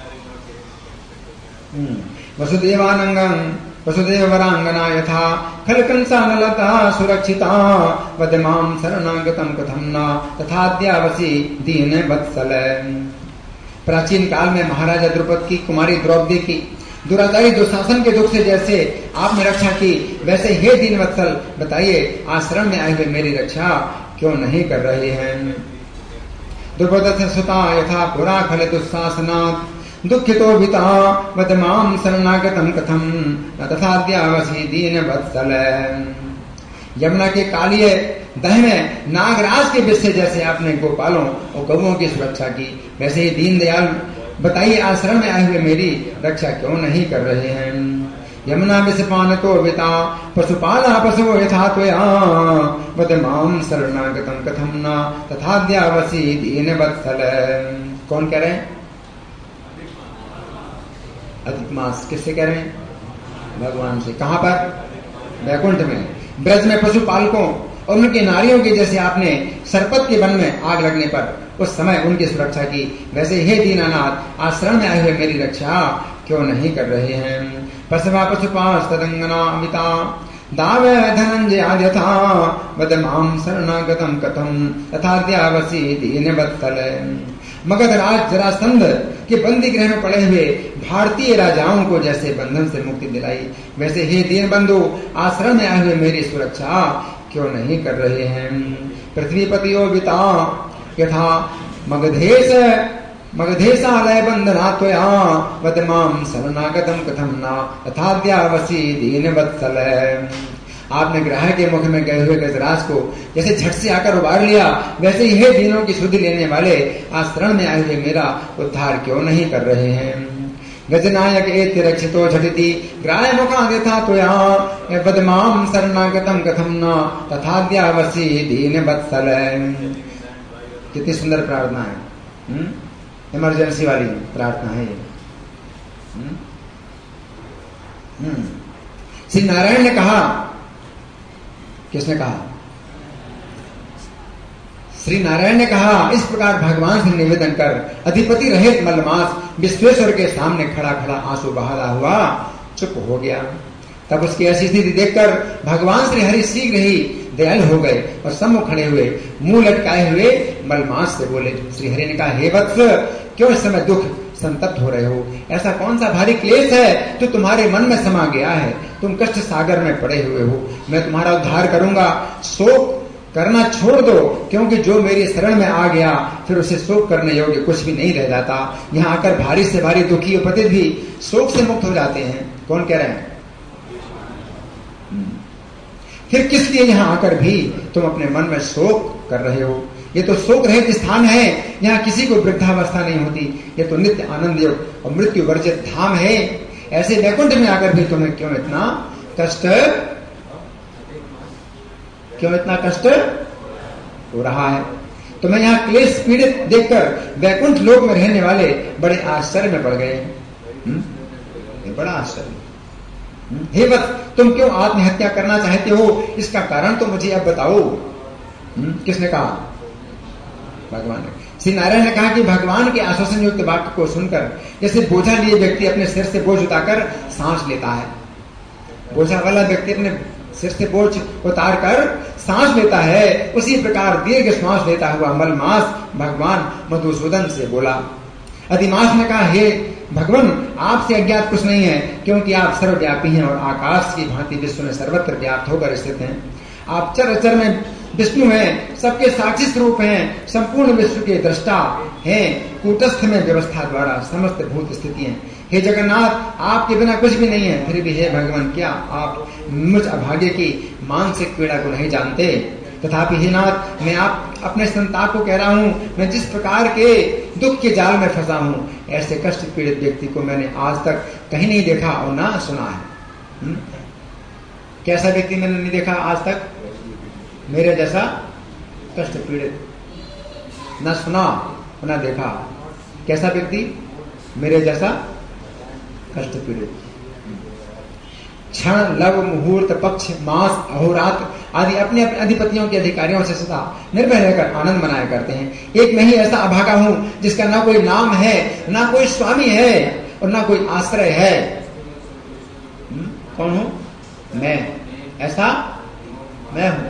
वसुदेवानंगं वसुदेव वरांगना यथा खलकंसा नलता सुरक्षिता वदमाम शरणागतम कथम न तथाद्यावसी दीन वत्सल। प्राचीन काल में महाराजा द्रुपद की कुमारी द्रौपदी की दुराचारी दुशासन के दुख से जैसे आपने रक्षा की, वैसे हे दीन वत्सल बताइए आश्रम में आए हुए मेरी रक्षा क्यों नहीं कर रहे हैं। द्रुपद सुता यथा पुरा खल दुशासनात् दुखितो विता वदमाम शरणागतम कथम तथाद्यावसी दीन वत्सल। यमुना के कालिए दह में नागराज के विष से जैसे आपने गोपालों और गौओं की सुरक्षा की, वैसे ही दीन दयाल बताइए आश्रम में आए हुए मेरी रक्षा क्यों नहीं कर रहे हैं। यमुना विषपान तो विता पशुपाला पशु यथा त्वया वदमाम शरणागतम कथम न तथाद्यावसी दीन वत्सल। कौन कह रहे हैं? अधिक मास किससे कह रहे हैं? भगवान से। कहां पर? वैकुंठ में। ब्रज में पशुपालकों और उनकी नारियों के जैसे आपने सरपत के वन में आग लगने पर उस समय उनकी सुरक्षा की, वैसे हे दीनानाथ आश्रम में आए हुए मेरी रक्षा क्यों नहीं कर रहे हैं। पशुपा पशुपास तदंगना अमिता दाव धनंजय आद्यथा वदमाम शरणागतम कथम तथाद्यावसी दीन वत्सल। मगध राज जरासंध के बंदी गृह में पड़े हुए भारतीय राजाओं को जैसे बंधन से मुक्ति दिलाई, वैसे हे दीन बंधु आश्रम में आए हुए मेरी सुरक्षा क्यों नहीं कर रहे हैं। पृथ्वीपतियो विता यथा मगधेश मगधेशालय बंधना त्वया वदमाम शरणागतम कथम न तथाद्यावसी दीन वत्सल। आपने ग्रह के मुख में गए हुए गजराज को जैसे झट से आकर उबार लिया, वैसे ही हे दीनों की शुद्धि लेने वाले आश्रम में आए हुए मेरा उद्धार क्यों नहीं कर रहे हैं। गजनायक एत्य रक्षितो झटिति ग्राय मुखादिथा त्वया वदमाम शरणागतम कथम न तथाद्यावसी दीन वत्सल। कितनी सुंदर प्रार्थना है, इमरजेंसी वाली प्रार्थना है ये। श्री नारायण ने कहा, किसने कहा? श्री नारायण ने कहा इस प्रकार भगवान से निवेदन कर अधिपति रहित मलमास विश्वेश्वर के सामने खड़ा खड़ा आंसू बहाता हुआ चुप हो गया। तब उसकी ऐसी स्थिति देखकर भगवान श्री हरि शीघ्र ही दयालु हो गए और सम्मुख खड़े हुए मुंह लटकाए हुए मलमास से बोले। श्री हरि ने कहा, हे वत्स, क्यों इस समय दुख संतप्त हो रहे हो? ऐसा कौन सा भारी क्लेश है जो तुम्हारे मन में समा गया है? तुम कष्ट सागर में पड़े हुए हो, मैं तुम्हारा उद्धार करूंगा। शोक करना छोड़ दो, क्योंकि जो मेरी शरण में आ गया फिर उसे शोक करने योग्य कुछ भी नहीं रह जाता। यहाँ आकर भारी से भारी दुखी उपतित भी शोक से मुक्त हो जाते हैं। कौन कह रहे हैं? फिर किस लिए यहाँ आकर भी तुम अपने मन में शोक कर रहे हो? ये तो शोक रहित स्थान है, यहाँ किसी को वृद्धावस्था नहीं होती। ये तो नित्य आनंद योग और मृत्यु वर्जित धाम है। ऐसे वैकुंठ में आकर भी तुम्हें क्यों इतना कष्ट क्यों इतना कष्ट हो रहा है? तो मैं यहाँ क्लेश पीड़ित देखकर वैकुंठ लोक में रहने वाले बड़े आश्चर्य में पड़ गए। ये बड़ा आश्चर्य। हे वत्स, तुम क्यों आत्महत्या करना चाहते हो? इसका कारण तो मुझे अब बताओ। किसने कहा? भगवान ने। श्री नारायण ने कहा कि भगवान के आश्वासन युक्त वाक्य को सुनकर जैसे बोझा लिए व्यक्ति अपने सिर से बोझ उतारकर सांस लेता है, बोझा वाला व्यक्ति अपने सिर से बोझ उतार कर सांस लेता है, उसी प्रकार दीर्घ श्वास लेता हुआ मलमास भगवान मधुसूदन से बोला। अधिमास ने कहा, हे भगवान, आपसे अज्ञात कुछ नहीं है, क्योंकि आप सर्वव्यापी हैं और आकाश की भांति विश्व में सर्वत्र व्याप्त होकर स्थित हैं। आप चर अचर में विष्णु हैं, सबके साक्षी स्वरूप हैं, संपूर्ण विश्व के दृष्टा हैं, कूटस्थ में व्यवस्था द्वारा समस्त भूत स्थिति हैं। हे जगन्नाथ, आपके बिना कुछ भी नहीं है। फिर भी हे भगवान, क्या आप मुझ अभागे की मानसिक पीड़ा को नहीं जानते? तथापि हे नाथ, मैं आप अपने संताप को कह रहा हूँ, मैं जिस प्रकार के दुख के जाल में फंसा हूँ, ऐसे कष्ट पीड़ित व्यक्ति को मैंने आज तक कहीं नहीं देखा और ना सुना है। हुँ? कैसा व्यक्ति मैंने नहीं देखा आज तक? मेरे जैसा कष्ट पीड़ित, न सुना न देखा। कैसा व्यक्ति? मेरे जैसा कष्ट पीड़ित। क्षण, लव, मुहूर्त, पक्ष, मास, अहोरात्र आदि अपने अपने अधिपतियों के अधिकारियों से सदा निर्भय रहकर आनंद मनाया करते हैं। एक मैं ही ऐसा अभागा हूं जिसका ना कोई नाम है, ना कोई स्वामी है और ना कोई आश्रय है। हुँ? कौन हूं? मैं। ऐसा मैं हूं।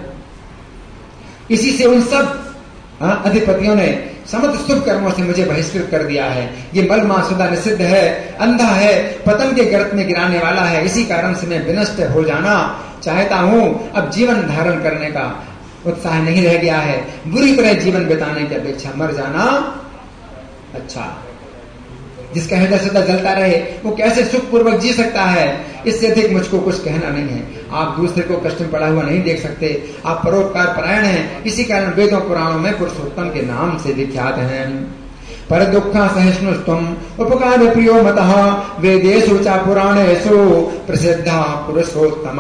इसी से उन सब अधिपतियों ने समस्त शुभ कर्मों से मुझे बहिष्कृत कर दिया है। ये मल मासुदा निषिद्ध है, अंधा है, पतन के गर्त में गिराने वाला है। इसी कारण से मैं विनष्ट हो जाना चाहता हूं। अब जीवन धारण करने का उत्साह नहीं रह गया है। बुरी तरह जीवन बिताने की अपेक्षा मर जाना अच्छा। जिसका हृदय सदा जलता रहे वो कैसे सुखपूर्वक जी सकता है? इससे अधिक मुझको कुछ कहना नहीं है। आप दूसरे को कष्ट में पड़ा हुआ नहीं देख सकते। आप परोपकार परायण हैं। इसी कारण वेदों पुराणों में पुरुषोत्तम के नाम से विख्यात हैं। पर दुखा सहिष्णुस्तम उपकार प्रियो मतः वेदेषु च पुराणेषु प्रसिद्धा पुरुषोत्तम।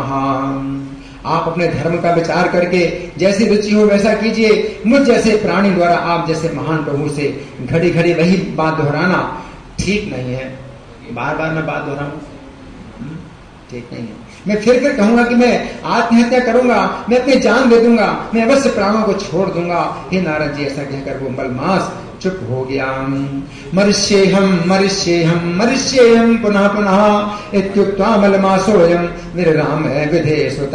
आप अपने धर्म का विचार करके जैसी रुचि हो वैसा कीजिए। मुझ जैसे प्राणी द्वारा आप जैसे महान प्रभु से घड़ी घड़ी वही बात दोहराना ठीक नहीं है। बार बार मैं बात दोहराऊं ठीक नहीं है। मैं फिर फिर कहूंगा कि मैं आत्महत्या करूंगा, मैं अपनी जान दे दूंगा, मैं अवश्य प्राणों को छोड़ दूंगा। हे नारद जी, ऐसा कहकर वो मलमास चुप हो गया। मरिष्येहम मरिष्येहम मरिष्येहम पुनः पुनः इत्युक्त्वा मलमासोयम विरराम विधेसुत।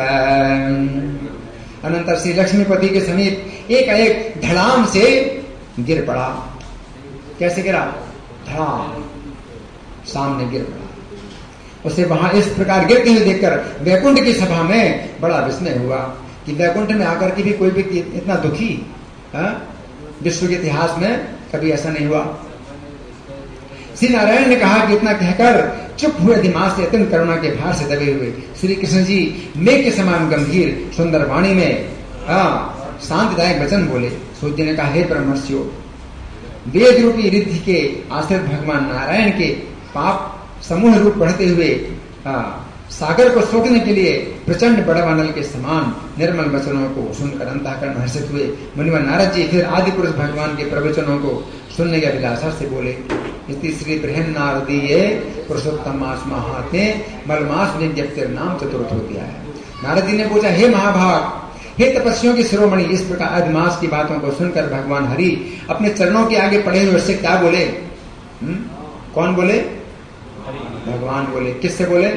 अनंतर श्री लक्ष्मीपति के समीप एक एक धड़ाम से गिर पड़ा। कैसे गिरा? धड़ाम सामने गिर पड़ा। उसे वहां इस प्रकार गिरते हुए देखकर वैकुंठ की सभा में बड़ा विस्मय हुआ कि वैकुंठ में आकर के भी कोई व्यक्ति इतना दुखी, विश्व के इतिहास में कभी ऐसा नहीं हुआ। श्री नारायण ने कहा कि इतना कहकर चुप हुए दिमाग से अत्यंत करुणा के भार से दबे हुए श्री कृष्ण जी मेघ के समान गंभीर सुंदर वाणी में शांतिदायक वचन बोले। सूर्य ने कहा, हे परमर्षियों, वेद रूपी रिद्धि के आश्रित भगवान नारायण के पाप समूह रूप बढ़ते हुए आ, सागर को सोखने के लिए प्रचंड बड़वानल के समान निर्मल वचनों को सुनकर अंतःकरण हर्षित हुए मुनिवर नारद जी फिर आदि पुरुष भगवान के प्रवचनों को सुनने की अभिलाषा से बोले। इति श्री बृहन नारदीय पुरुषोत्तम मास महात्मे मलमास विज्ञप्तिर नाम चतुर्थ हो गया है। नारद जी ने पूछा, हे महाभाग, हे तपस्वियों की शिरोमणि, इस प्रकार अधमास की बातों को सुनकर भगवान हरि अपने चरणों के आगे पड़े हुए उससे क्या बोले? हुँ? कौन बोले? भगवान बोले। किससे बोले?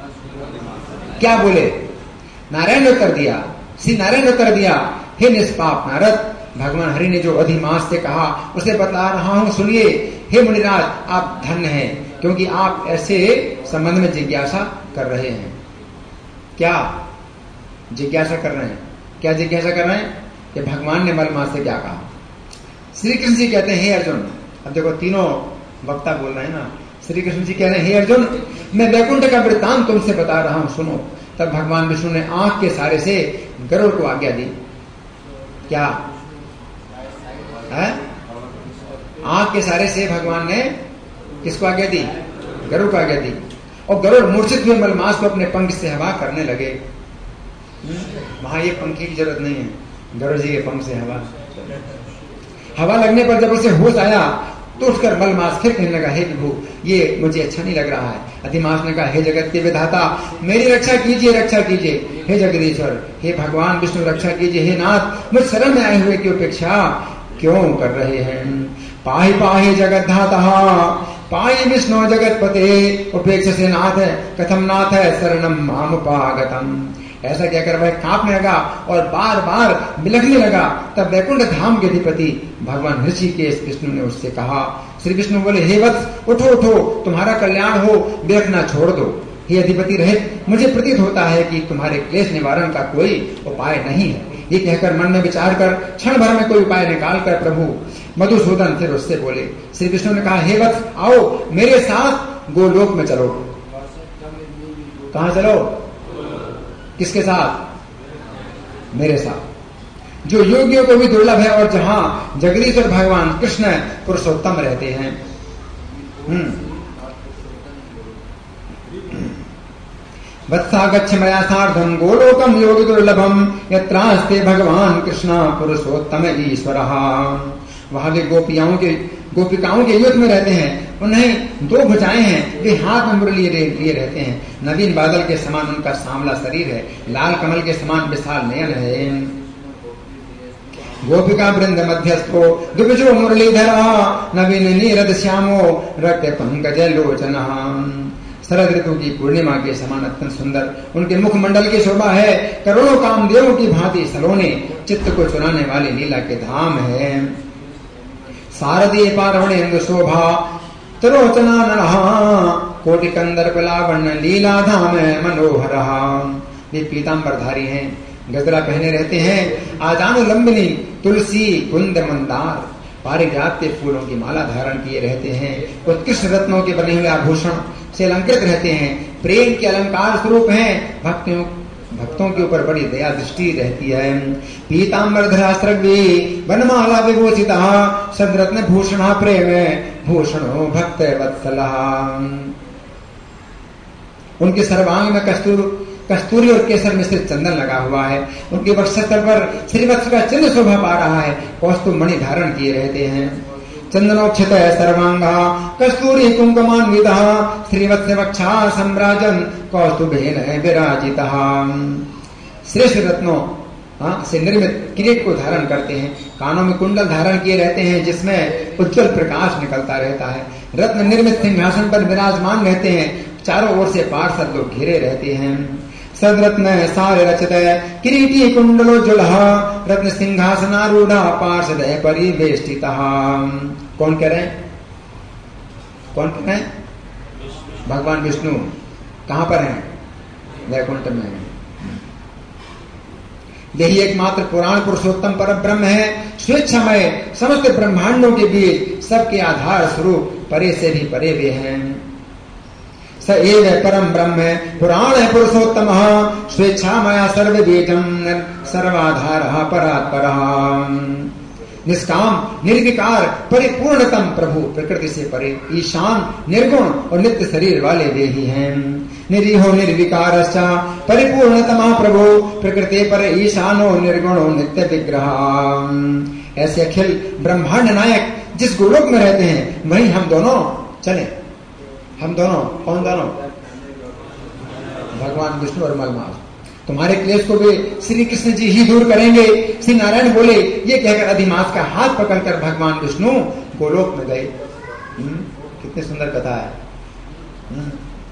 क्या बोले? नारायण ने उत्तर दिया। श्री नारायण ने उत्तर दिया, हे निष्पाप नारद, भगवान हरि ने जो अधिमास से कहा उसे बता रहा हूं, सुनिए। हे मुनिराज, आप धन्य हैं क्योंकि आप ऐसे संबंध में जिज्ञासा कर रहे हैं। क्या जिज्ञासा कर रहे हैं? क्या जिज्ञासा कर रहे हैं कि भगवान ने मलमास से क्या कहा? श्री कृष्ण जी कहते हैं, हे अर्जुन, अब देखो तीनों वक्ता बोल रहे हैं ना। श्री कृष्ण जी कह रहे हैं, हे अर्जुन, मैं वैकुंठ का वृत्तांत तुमसे बता रहा हूं, सुनो। तब भगवान विष्णु ने आंख के सारे से गरुड़ को आज्ञा दी। क्या है? आंख के सारे से भगवान ने किसको आज्ञा दी? गरुड़ को आज्ञा दी। और गरुड़ मूर्छित हुए मलमास को अपने पंख से हवा करने लगे। वहां ये पंखे की जरूरत नहीं है, गरुड़ जी के पंख से हवा हवा लगने पर जब उसे होश आया तो उठकर मलमास फिर कहने लगा, हे विभु, ये मुझे अच्छा नहीं लग रहा है। अधिमास ने कहा, हे जगत के विधाता, मेरी रक्षा कीजिए, रक्षा कीजिए। हे जगदीश्वर, हे भगवान विष्णु, रक्षा कीजिए। हे नाथ, मुझ शरण में आए हुए की उपेक्षा क्यों कर रहे हैं? पाहि पाहि जगद्धाता पाहि विष्णु जगतपते उपेक्ष से नाथ कथम नाथ शरणम मामुपागतम। ऐसा कहकर वह कांपने लगा और बार बार बिलखने लगा। तब वैकुंठ धाम के अधिपति भगवान ऋषिकेश विष्णु ने उससे कहा। श्री विष्णु बोले, हे वत्स, उठो उठो, तुम्हारा कल्याण हो, बिलखना छोड़ दो। हे अधिपति रहित, मुझे प्रतीत होता है कि तुम्हारे क्लेश निवारण का कोई उपाय नहीं है। ये कहकर मन में विचार कर क्षण भर में कोई उपाय निकाल कर प्रभु मधुसूदन फिर उससे बोले। श्री विष्णु ने कहा, हे वत्स, आओ मेरे साथ गोलोक में चलो। कहां चलो? किसके साथ? मेरे साथ, जो योगियों को भी दुर्लभ है और जहां जगदीश्वर भगवान कृष्ण पुरुषोत्तम रहते हैं। हम्म वत्सा गच्छ मया सार्धम गोलोकम योगी दुर्लभम यत्रास्ते भगवान कृष्ण पुरुषोत्तम ईश्वरः। वहां के गोपियाओं के गोपिकाओं के युद्ध में रहते हैं, उन्हें दो भुजाएं हैं, वे हाथ में मुरली लिए रहते हैं। नवीन बादल के समान उनका सांवला शरीर है, लाल कमल के समान विशाल नयन है। गोपिका वृंद मध्यस्थो दुविजो मुरलीधरा नवीन नीरद श्यामो रक्त पंकज लोचना। शरद ऋतु की पूर्णिमा के समान अत्यंत सुंदर उनके मुखमंडल की शोभा है। करोड़ों कामदेवों की भांति सलोने चित्त को चुराने वाले लीला के धाम है। शारदीय पार्वणेन्दु शोभा त्रोचना नरहा कोटि कंदर्प लावण्य लीला धाम मनोहर। वे पीताम्बरधारी हैं, गजरा पहने रहते हैं, आजानु लंबिनी तुलसी कुंद मंदार पारिजात के फूलों की माला धारण किए रहते हैं। उत्कृष्ट रत्नों के बने हुए आभूषण से अलंकृत रहते हैं, प्रेम के अलंकार स्वरूप हैं। भक्तों भक्तों के ऊपर बड़ी दया दृष्टि रहती है। पीताम्बर धरास्त्रग्वी वनमाला विभूषिता सदरत्न भूषण प्रेम भूषणो भक्त वत्सलः। उनके सर्वांग में कस्तूर कस्तूरी और केसर मिश्रित चंदन लगा हुआ है। उनके वक्षस्थल पर श्रीवत्स का चिन्ह शोभा पा रहा है। कौस्तुभ मणि धारण किए रहते हैं। चंदनोक्षित कस्तूरी कस्तूरी कुंकुमान्वितः श्रीवत्स वक्षा सम्राजन कौस्तुभेन विराजितः। श्रेष्ठ रत्नों से निर्मित किरीट को धारण करते हैं। कानों में कुंडल धारण किए रहते हैं जिसमें उज्जवल प्रकाश निकलता रहता है। रत्न निर्मित सिंहासन पर विराजमान रहते हैं। चारों ओर से पार्षद लोग घिरे रहते हैं। सदरत्न सार रचित किरीटी कुंडलोज्ज्वल रत्न सिंहासनारूढ़ पार्षद परिवेष्टितः। कौन कह रहे हैं? कौन कह रहे हैं? भगवान विष्णु कहां पर हैं? वैकुंठ में हैं। यही एकमात्र पुराण पुरुषोत्तम पर ब्रह्म है। स्वेच्छामय समस्त ब्रह्मांडों के बीच सबके आधार स्वरूप परे से भी परे वे हैं। स एव परम ब्रह्म पुराण पुरुषोत्तम स्वेच्छामया सर्व बीजम सर्वाधार परात्पर। निष्काम निर्विकार परिपूर्णतम प्रभु प्रकृति से परे ईशान निर्गुण और नित्य शरीर वाले वे ही हैं। निरीहो निर्विकार परिपूर्णतम प्रभु प्रकृति पर ईशानो निर्गुणो नित्य विग्रह। ऐसे अखिल ब्रह्मांड नायक जिस गोलोक में रहते हैं वहीं हम दोनों चले। हम दोनों कौन दोनों? भगवान विष्णु और मलमास। तुम्हारे क्लेश को भी श्री कृष्ण जी ही दूर करेंगे। श्री नारायण बोले ये कहकर अधिमास का हाथ पकड़कर भगवान विष्णु गोलोक में गए। कितनी सुंदर कथा है।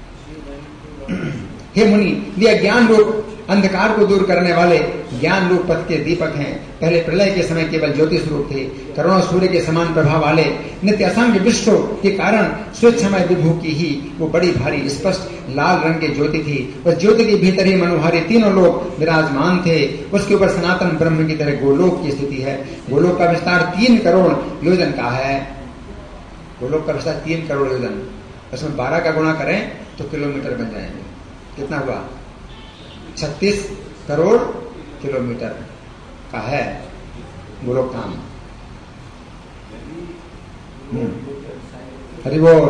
हे मुनि, वे ज्ञान रूप अंधकार को दूर करने वाले ज्ञान रूप पथ के दीपक हैं। पहले प्रलय के समय केवल ज्योति स्वरूप थे। करोड़ों सूर्य के समान प्रभाव वाले नित्य असंख्य विश्व के कारण स्वेच्छामय विभू की ही वो बड़ी भारी स्पष्ट लाल रंग की ज्योति थी। उस ज्योति के भीतर ही मनोहारी तीनों लोग विराजमान थे। उसके ऊपर सनातन ब्रह्म की तरह गोलोक की स्थिति है। गोलोक का विस्तार तीन करोड़ योजन का है। गोलोक का विस्तार तीन करोड़ योजन, उसमें बारह का गुणा करें तो किलोमीटर बन जाएंगे। कितना हुआ? छत्तीस करोड़ किलोमीटर का है गोलोक धाम। हरि बोल।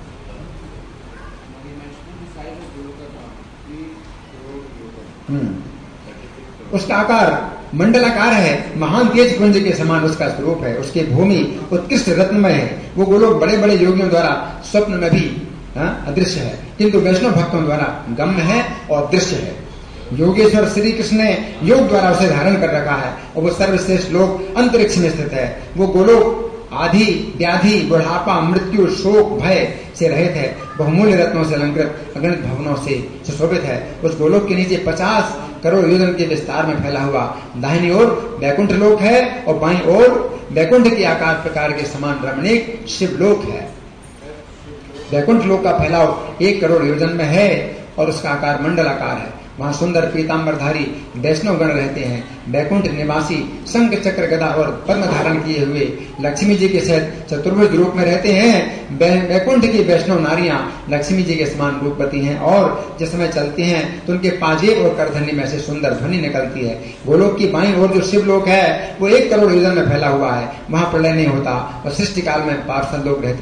उसका आकार मंडलाकार है। महान तेज पुंज के समान उसका स्वरूप है। उसकी भूमि उत्कृष्ट रत्नमय है। वो गोलोक बड़े बड़े योगियों द्वारा स्वप्न में भी अदृश्य है, किंतु वैष्णव भक्तों द्वारा गम्य है और दृश्य है। योगेश्वर श्री कृष्ण ने योग द्वारा उसे धारण कर रखा है और वो सर्वश्रेष्ठ लोक अंतरिक्ष में स्थित है। वो गोलोक आधि व्याधि बुढ़ापा मृत्यु शोक भय से रहित है। बहुमूल्य रत्नों से अलंकृत अगणित भवनों से सुशोभित है। उस गोलोक के नीचे पचास करोड़ योजन के विस्तार में फैला हुआ दाहिनी ओर वैकुंठ लोक है और बाईं ओर वैकुंठ के आकार प्रकार के समान रमणीक शिवलोक है। वैकुंठ लोक का फैलाव एक करोड़ योजन में है और उसका आकार मंडलाकार है। वहां सुंदर पीताम्बरधारी वैष्णव गण रहते हैं। वैकुंठ निवासी शंख चक्र गदा और पद्म धारण किए हुए लक्ष्मी जी के सहित चतुर्भुज रूप में रहते हैं। वैकुंठ की वैष्णव नारियां लक्ष्मी जी के समान रूपवती हैं और जिस समय चलती हैं तो उनके पाजेब और करधनी में से सुंदर ध्वनि निकलती है। गोलोक की बाईं ओर जो शिवलोक है वो एक करोड़ योजन में फैला हुआ है। वहां प्रलय नहीं होता और सृष्टि काल में पार्षद लोग रहते हैं।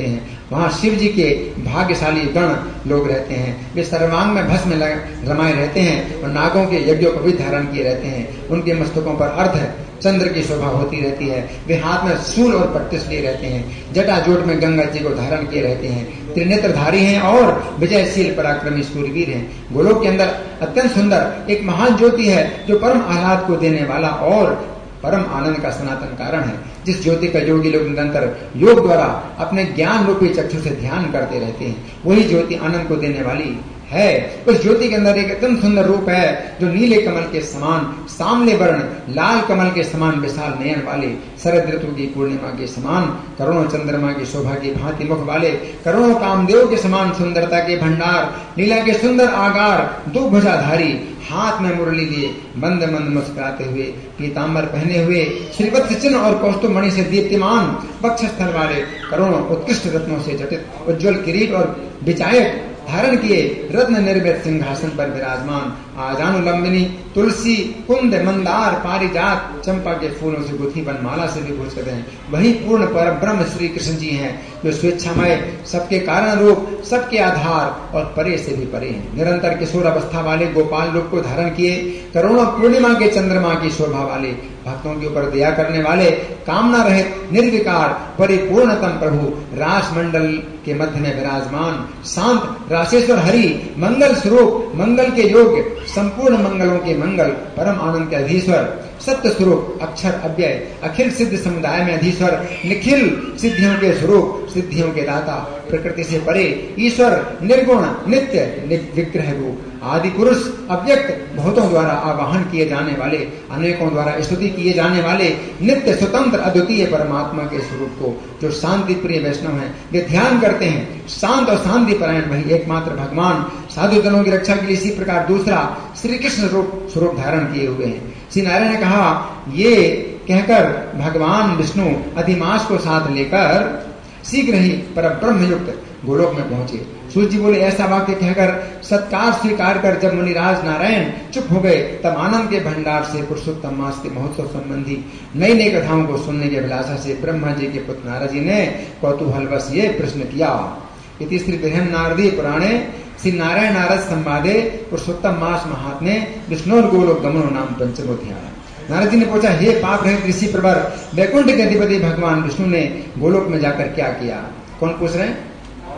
वहाँ शिव जी के भाग्यशाली गण लोग रहते हैं। वे सर्वांग में भस्म रमाए रहते हैं और नागों के यज्ञों को भी धारण किए रहते हैं। उनके मस्तकों पर अर्ध चंद्र की शोभा होती रहती है। वे हाथ में शूल और पट्टिस लिए रहते हैं। जटाजूट में गंगा जी को धारण किए रहते हैं। त्रिनेत्रधारी हैं और विजयशील पराक्रमी सूरवीर हैं। गोलोक के अंदर अत्यंत सुंदर एक महान ज्योति है जो परम आह्लाद को देने वाला और परम आनंद का सनातन कारण है। जिस ज्योति का योगी लोग निरंतर योग द्वारा अपने ज्ञान रूपी चक्षु से ध्यान करते रहते हैं, वही ज्योति आनंद को देने वाली है। उस ज्योति के अंदर एक एकदम सुंदर रूप है जो नीले कमल के समान सामले वर्ण, लाल कमल के समान विशाल नयन वाले, शरद ऋतु की पूर्णिमा के समान करोड़ों चंद्रमा की शोभा की भांति मुख वाले, करोड़ों कामदेव के समान सुंदरता के भंडार, लीला के सुंदर आगार, दो भुजाधारी, हाथ में मुरली लिए, मंद मंद मुस्कुराते हुए, पीताम्बर पहने हुए, श्रीवत्स चिन्ह और कौस्तुभमणि से दीप्तिमान वक्षस्थल वाले, करोड़ों उत्कृष्ट रत्नों से जटित उज्ज्वल किरीट और विचायक धारण किए, रत्न निर्मित सिंहासन पर विराजमान, आजानुलंबिनी तुलसी, कुंद, मंदार, पारिजात, चंपा के फूलों से गुथी बन माला से विभूषित हैं। वही पूर्ण पर ब्रह्म श्री कृष्ण जी हैं जो स्वेच्छामय, सबके कारण रूप, सबके आधार और परे से भी परे हैं। निरंतर किशोर अवस्था वाले गोपाल रूप को धारण किए, करोड़ों पूर्णिमा के चंद्रमा की शोभा वाले, भक्तों के ऊपर दया करने वाले, कामना रहित, निर्विकार, परिपूर्णतम प्रभु, रास मंडल के मध्य में विराजमान, शांत रासेश्वर हरि, मंगल स्वरूप, मंगल के योग्य, संपूर्ण मंगलों के मंगल, परम आनंद के अधीश्वर, सत्य स्वरूप, अक्षर अव्यय, अखिल सिद्ध समुदाय में अधीश्वर, निखिल सिद्धियों के स्वरूप, सिद्धियों के दाता, प्रकृति से परे, ईश्वर, निर्गुण, नित्य विग्रह रूप, आदि पुरुष, अव्यक्त, बहुतों द्वारा आवाहन किए जाने वाले, अनेकों द्वारा स्तुति किए जाने वाले, नित्य स्वतंत्र अद्वितीय परमात्मा के स्वरूप को जो शांति प्रिय वैष्णव हैं वे ध्यान करते हैं। शांत और शांति परायण वही एकमात्र भगवान साधु जनों की रक्षा के लिए इसी प्रकार दूसरा श्री कृष्ण रूप स्वरूप धारण किए हुए हैं। श्री नारायण ने कहा, ये कहकर भगवान विष्णु अधिमास को साथ लेकर शीघ्र ही पर ब्रह्म युक्त गोलोक में पहुंचे। सूर्य जी बोले, ऐसा वाक्य कहकर सत्कार स्वीकार कर जब मुनिराज नारायण चुप हो गए, तब आनंद के भंडार से पुरुषोत्तम मास के महोत्सव संबंधी नई नई कथाओं को सुनने के अभिलाषा से ब्रह्मा जी के पुत्र नारद जी ने कौतूहलवश ये प्रश्न किया। इति श्री बृहन् नारदी पुराणे श्री नारायण नारद संवादे पुरुषोत्तम मास महात्म्ये विष्णु गोलोक गमनो नाम पंचमोध्याय। नारद जी ने पूछा, हे पाप रहित ऋषि प्रवर, वैकुंठ के अधिपति भगवान विष्णु ने गोलोक में जाकर क्या किया? कौन पूछ रहे हैं?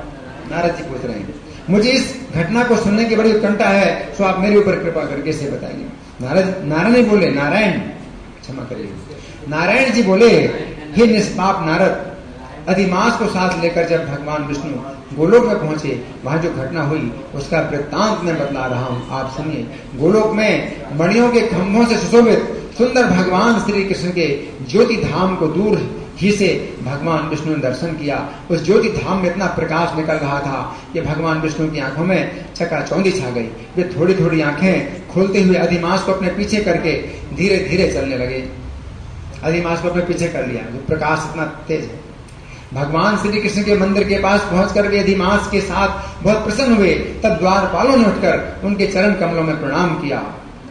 नारद जी पूछ रहे हैं। मुझे इस घटना को सुनने की बड़ी उत्कंठा है, तो आप मेरे ऊपर कृपा करके से बताइए। नारद नारायण नहीं बोले, नारायण क्षमा करिए, नारायण जी बोले, हे निष्पाप नारद, अधिमास को साथ लेकर जब भगवान विष्णु गोलोक में पहुंचे, वहां जो घटना हुई उसका वृत्तांत मैं बतला रहा हूं, आप सुनिए। गोलोक में मणियों के खंभों से सुशोभित सुंदर भगवान श्री कृष्ण के ज्योति धाम को दूर ही से भगवान विष्णु ने दर्शन किया। उस ज्योति धाम में इतना प्रकाश निकल रहा था कि भगवान विष्णु की आंखों में चकाचौंधी छा गई। वे थोड़ी थोड़ी आंखें खोलते हुए अधिमास को अपने पीछे करके धीरे धीरे चलने लगे। अधिमास को अपने पीछे कर लिया, जो प्रकाश इतना तेज है। भगवान श्री कृष्ण के मंदिर के पास पहुंचकर वे अधिमास के साथ बहुत प्रसन्न हुए। तब द्वारपालों ने उठकर उनके चरण कमलों में प्रणाम किया।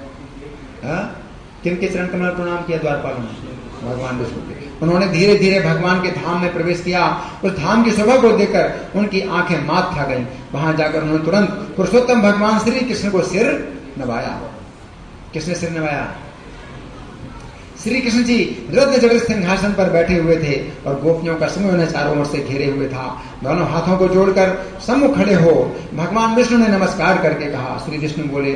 किनके चरण कमलों में प्रणाम किया? द्वारपालों ने भगवान विष्णु के। उन्होंने धीरे धीरे भगवान के धाम में प्रवेश किया। उस धाम की शोभा को देखकर उनकी आंखें मात खा गईं। वहां जाकर उन्होंने तुरंत पुरुषोत्तम भगवान श्री कृष्ण को सिर नवाया। किसने सिर नवाया? श्री कृष्ण जी रत्न जगत सिंहासन पर बैठे हुए थे और गोपियों का समूह उन्हें चारों ओर से घेरे हुए था। दोनों हाथों को जोड़कर सम्मुख खड़े हो भगवान विष्णु ने नमस्कार करके कहा। श्री विष्णु बोले,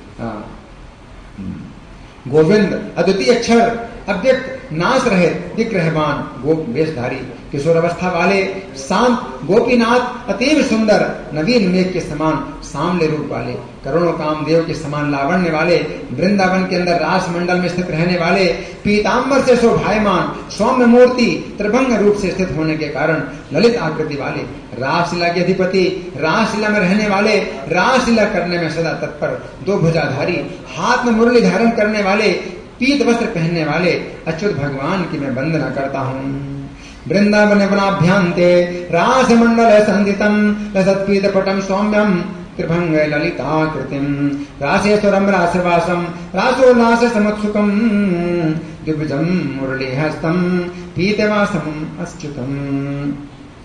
गोविंद अद्वितीय अक्षर अव्यक्त नाश रहित विग्रहवान गोप वेशधारी किशोर अवस्था वाले शांत गोपीनाथ अतीव सुंदर नवीन मेघ के समान सामले रूप वाले करोड़ों कामदेव के समान लावण्य वाले वृंदावन के अंदर रास मंडल में स्थित रहने वाले पीताम्बर से शोभायमान सौम्य मूर्ति त्रिभंग रूप से स्थित होने के कारण ललित आकृति वाले रासलीला के अधिपति रासलीला में रहने वाले रासलीला करने में सदा तत्पर दो भुजाधारी हाथ में मुरली धारण करने वाले पीत वस्त्र पहनने वाले अच्युत भगवान की मैं वंदना करता हूँ। वृंदावन वनाभ्यांते रास मंडल संधितम लसत्पीत पटम सौम्यम त्रिभंग ललिताकृतिम रासेश्वरम रासवासम रासोल्लास समुत्सुकम दिव्यजम मुरली हस्तम पीतवासम अच्युतम।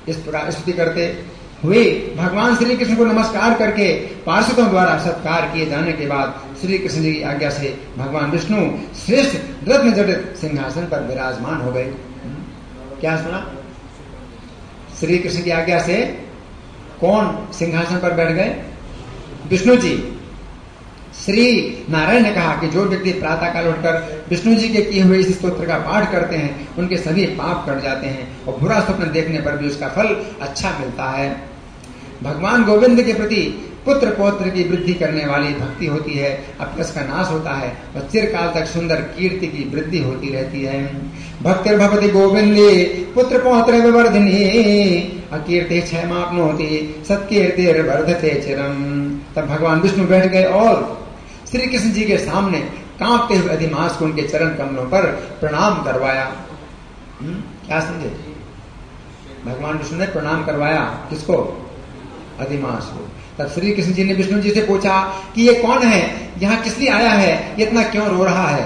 इस प्रकार स्तुति करते हुए भगवान श्री कृष्ण को नमस्कार करके पार्षदों द्वारा सत्कार किए जाने के बाद श्री कृष्ण जी की आज्ञा से भगवान विष्णु श्रेष्ठ रत्न जड़ित सिंहासन पर विराजमान हो गए। क्या सुना? श्री कृष्ण की आज्ञा से कौन सिंहासन पर बैठ गए? विष्णु जी। श्री नारायण ने कहा कि जो व्यक्ति प्रातः काल उठकर विष्णु जी के किए हुए इस स्तोत्र का पाठ करते हैं उनके सभी पाप कट जाते हैं और बुरा स्वप्न देखने पर भी उसका फल अच्छा मिलता है। भगवान गोविंद के प्रति पुत्र पौत्र की वृद्धि करने वाली भक्ति होती है, अपकस का नाश होता है और चिरकाल तक सुंदर कीर्ति की वृद्धि होती रहती है। भक्तिर भवति गोविंदे पुत्र पौत्र विवर्धिनी अकीर्ति क्षयमाप्नोति सत्कीर्तिर वर्धते चिरम। तब भगवान विष्णु बैठ गए और श्री कृष्ण जी के सामने कांपते हुए अधिमास को उनके चरण कमलों पर प्रणाम करवाया। हुँ? क्या समझे? भगवान विष्णु ने प्रणाम करवाया किसको? अधिमास को। तब श्री कृष्ण जी ने विष्णु जी से पूछा कि ये कौन है, यहाँ किस लिए आया है, ये इतना क्यों रो रहा है?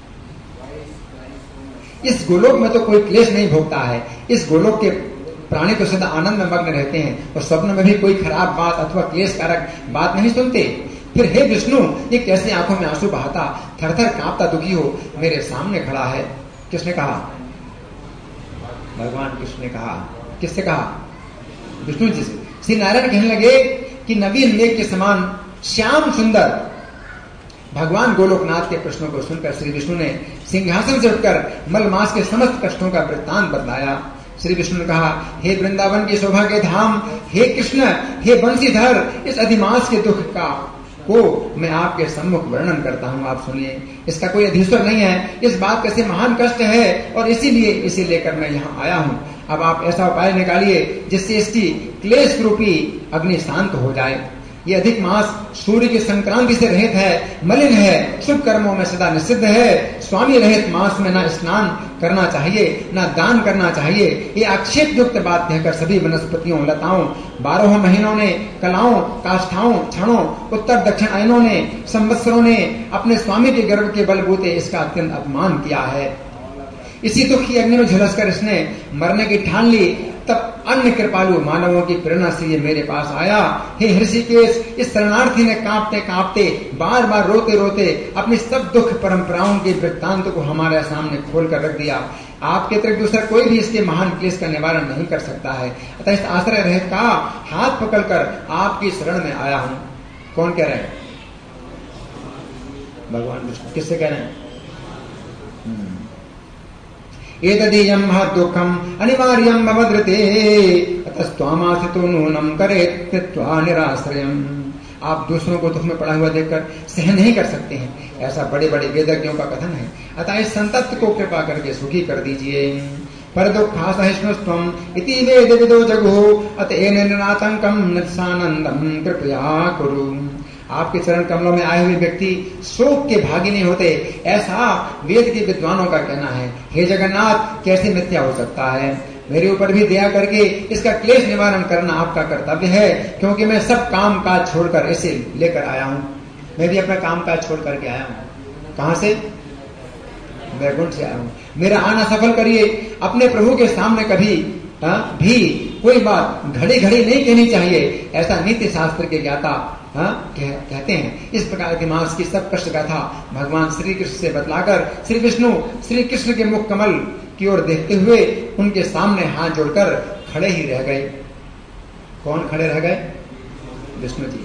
इस गोलोक में तो कोई क्लेश नहीं भोगता है, इस गोलोक के प्राणी तो सदा आनंद में मग्न रहते हैं और स्वप्न में भी कोई खराब बात अथवा क्लेश कारक बात नहीं सुनते। फिर हे विष्णु, ये कैसे आंखों में आंसू बहाता थर थर कांपता दुखी हो मेरे सामने खड़ा है? किसने कहा? भगवान कृष्ण ने कहा। किससे कहा? विष्णु जी से। श्री नारायण कहने लगे कि नवीन मेघ के समान श्याम सुंदर भगवान गोलोकनाथ के प्रश्नों को सुनकर श्री विष्णु ने सिंहासन से उठकर मलमास के समस्त कष्टों का वृत्तांत बतलाया। श्री विष्णु ने कहा, हे वृंदावन की शोभा के धाम, हे कृष्ण, हे बंसीधर, इस अधिमास के दुख का को मैं आपके सम्मुख वर्णन करता हूँ, आप सुनिए। इसका कोई अधीश्वर नहीं है, इस बात का से महान कष्ट है और इसीलिए इसे लेकर मैं यहाँ आया हूँ। अब आप ऐसा उपाय निकालिए जिससे इसकी क्लेश रूपी अग्नि शांत हो जाए। ये अधिक मास सूर्य की संक्रांति से रहित है, मलिन है, शुभ कर्मों में सदा निषिद्ध है। स्वामी रहित मास में न स्नान करना चाहिए, न दान करना चाहिए। ये आक्षेप युक्त बात कहकर सभी वनस्पतियों, लताओं, बारह महीनों ने, कलाओं, काष्ठाओं, क्षणों, उत्तर दक्षिण अयनों ने, संवत्सरों ने अपने स्वामी के गर्भ के बलबूते इसका अत्यंत अपमान किया है। इसी दुख की अग्नि में झुलसकर इसने मरने की ठान ली। तब अन्य कृपालु मानवों की प्रेरणा से ये मेरे पास आया। हे ऋषिकेश, इस शरणार्थी ने कांपते कांपते बार बार रोते रोते अपनी सब दुख परंपराओं के वृत्तांत को हमारे सामने खोल कर रख दिया। आपके अतिरिक्त दूसरा कोई भी इसके महान क्लेश का निवारण नहीं कर सकता है। अतः इस आश्रय रहित का हाथ पकड़कर आपकी शरण में आया हूँ। कौन कह रहे हैं? भगवान विष्णु। किससे कह रहे हैं? एतदीयं महत् दुःखम् अनिवार्यं भवदृते अतस्त्वामाश्रितो नूनं करेत् त्यक्त्वा निराश्रयम्। आप दूसरों को दुख में पड़ा हुआ देखकर सहन नहीं कर सकते हैं, ऐसा बड़े बड़े वेदज्ञों का कथन है। अतः इस संतप्त को कृपा करके सुखी कर दीजिए। पर दुःखा सहिष्णुस्त्वम् इति वेद विदो जगुः अतएव निरातंकम् नित्सानन्दम् कृपया कुरु। आपके चरण कमलों में आए हुए व्यक्ति शोक के भागी नहीं होते, ऐसा वेद के विद्वानों का कहना है। हे जगन्नाथ, कैसे मिथ्या हो सकता है? मेरे ऊपर भी दया करके इसका क्लेश निवारण करना आपका कर्तव्य है, क्योंकि मैं सब काम काज छोड़कर इसे लेकर आया हूँ। मैं भी अपना काम काज छोड़ करके आया हूँ। कहाँ से? वैकुंठ से आया हूँ। मेरा आना सफल करिए। अपने प्रभु के सामने कभी आ, भी कोई बात घड़ी घड़ी नहीं कहनी चाहिए, ऐसा नीति शास्त्र के ज्ञाता हाँ कह, कहते हैं। इस प्रकार दिमाग की सब कष्ट गाथा भगवान श्री कृष्ण से बतलाकर श्री विष्णु श्री कृष्ण के मुख कमल की ओर देखते हुए उनके सामने हाथ जोड़कर खड़े ही रह गए। कौन खड़े रह गए? विष्णु जी।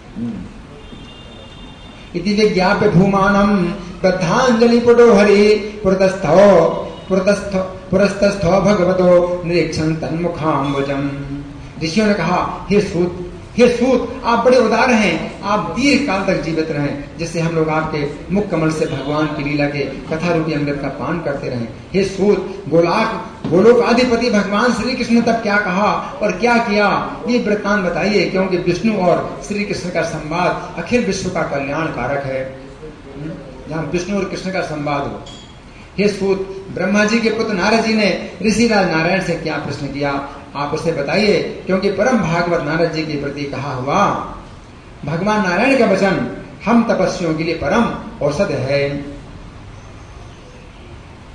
इति विज्ञाप्य भूमानम बद्धांजलि पुटो हरि पुरतस्थो पुरतस्थो पुरस्तस्थो भगवतो निरीक्षण तन्मुखाम्बुजम। ऋषियों ने कहा, हे सूत, हे सूत, आप बड़े उदार हैं, आप दीर्घ काल तक जीवित रहें, जिससे हम लोग आपके मुख कमल से भगवान की लीला के कथा रूपी अमृत का पान करते रहें। हे सूत, गोलाक गोलोक आधिपति भगवान श्री कृष्ण ने तब क्या कहा और क्या किया, ये वृत्तांत बताइए, क्योंकि विष्णु और श्री कृष्ण का संवाद अखिल विश्व का कल्याण कारक है। जहाँ विष्णु और कृष्ण का संवाद हो। हे सूत, ब्रह्मा जी के पुत्र नारद जी ने ऋषिराज नारायण से क्या प्रश्न किया, आप उसे बताइए, क्योंकि परम भागवत नारद जी के प्रति कहा हुआ भगवान नारायण का वचन हम तपस्वियों के लिए परम औषध है।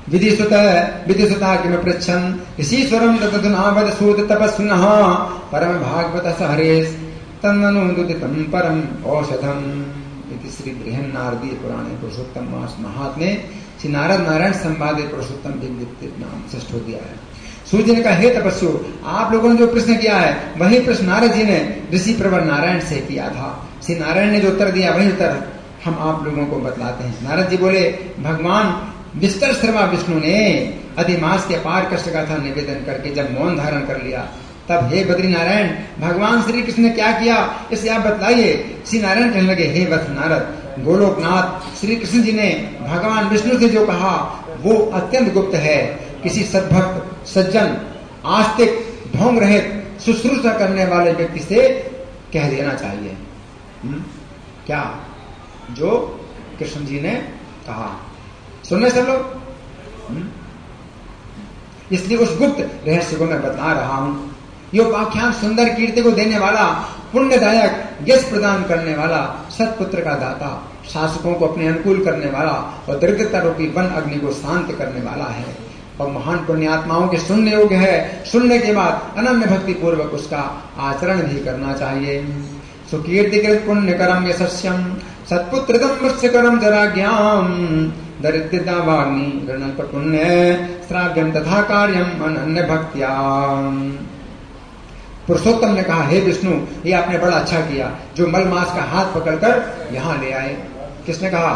विधिसुत विधिसुता किम पृच्छन् ऋषीश्वरं तदधुनावद सूत तपस्विनः परम भागवत सहरेश तन्ननुदितं परम औषधम। इति श्री बृहन्नारदीय पुराणे पुरुषोत्तम मास महात्म्य श्री नारद नारायण संवादे पुरुषोत्तम नाम षष्ठोध्याय है। सूर्य जी ने कहा, हे तपस्वियों, आप लोगों ने जो प्रश्न किया है वही प्रश्न नारद जी ने ऋषि प्रवर नारायण से किया था। श्री नारायण ने जो उत्तर दिया वही उत्तर हम आप लोगों को बतलाते हैं। नारद जी बोले, भगवान विस्तर सर्वा विष्णु ने अधिमास के अपार कष्ट का था निवेदन करके जब मौन धारण कर लिया, तब हे बद्री नारायण, भगवान श्री कृष्ण ने क्या किया इसे आप बतलाइए। श्री नारायण कहने लगे, हे वत्स नारद, गोलोकनाथ श्री कृष्ण जी ने भगवान विष्णु से जो कहा वो अत्यंत गुप्त है। किसी सद्भक्त, सज्जन, आस्तिक, ढोंग रहित शुश्रूषा करने वाले व्यक्ति से कह देना चाहिए। हुँ? क्या जो कृष्ण जी ने कहा सुनने सब लोग। इसलिए उस गुप्त रहस्य को मैं बता रहा हूं। ये उपाख्यान सुंदर कीर्ति को देने वाला, पुण्यदायक, यश प्रदान करने वाला, सत्पुत्र का दाता, शासकों को अपने अनुकूल करने वाला और दरिद्रता रूपी वन अग्नि को शांत करने वाला है और महान पुण्यात्माओं के सुनने योग्य है। सुनने के बाद अनन्य भक्ति पूर्वक उसका आचरण भी करना चाहिए। सुकीर्तिकृत पुण्यकरम यशस्यम सत्पुत्रदम वत्स्यकरम जराज्ञाम दरिद्रता वाग्नि रणल्प पुण्य श्राव्यम तथा कार्यम अनन्य भक्त्या। पुरुषोत्तम ने कहा, हे विष्णु, ये आपने बड़ा अच्छा किया जो मलमास का हाथ पकड़कर यहाँ ले आए। किसने कहा?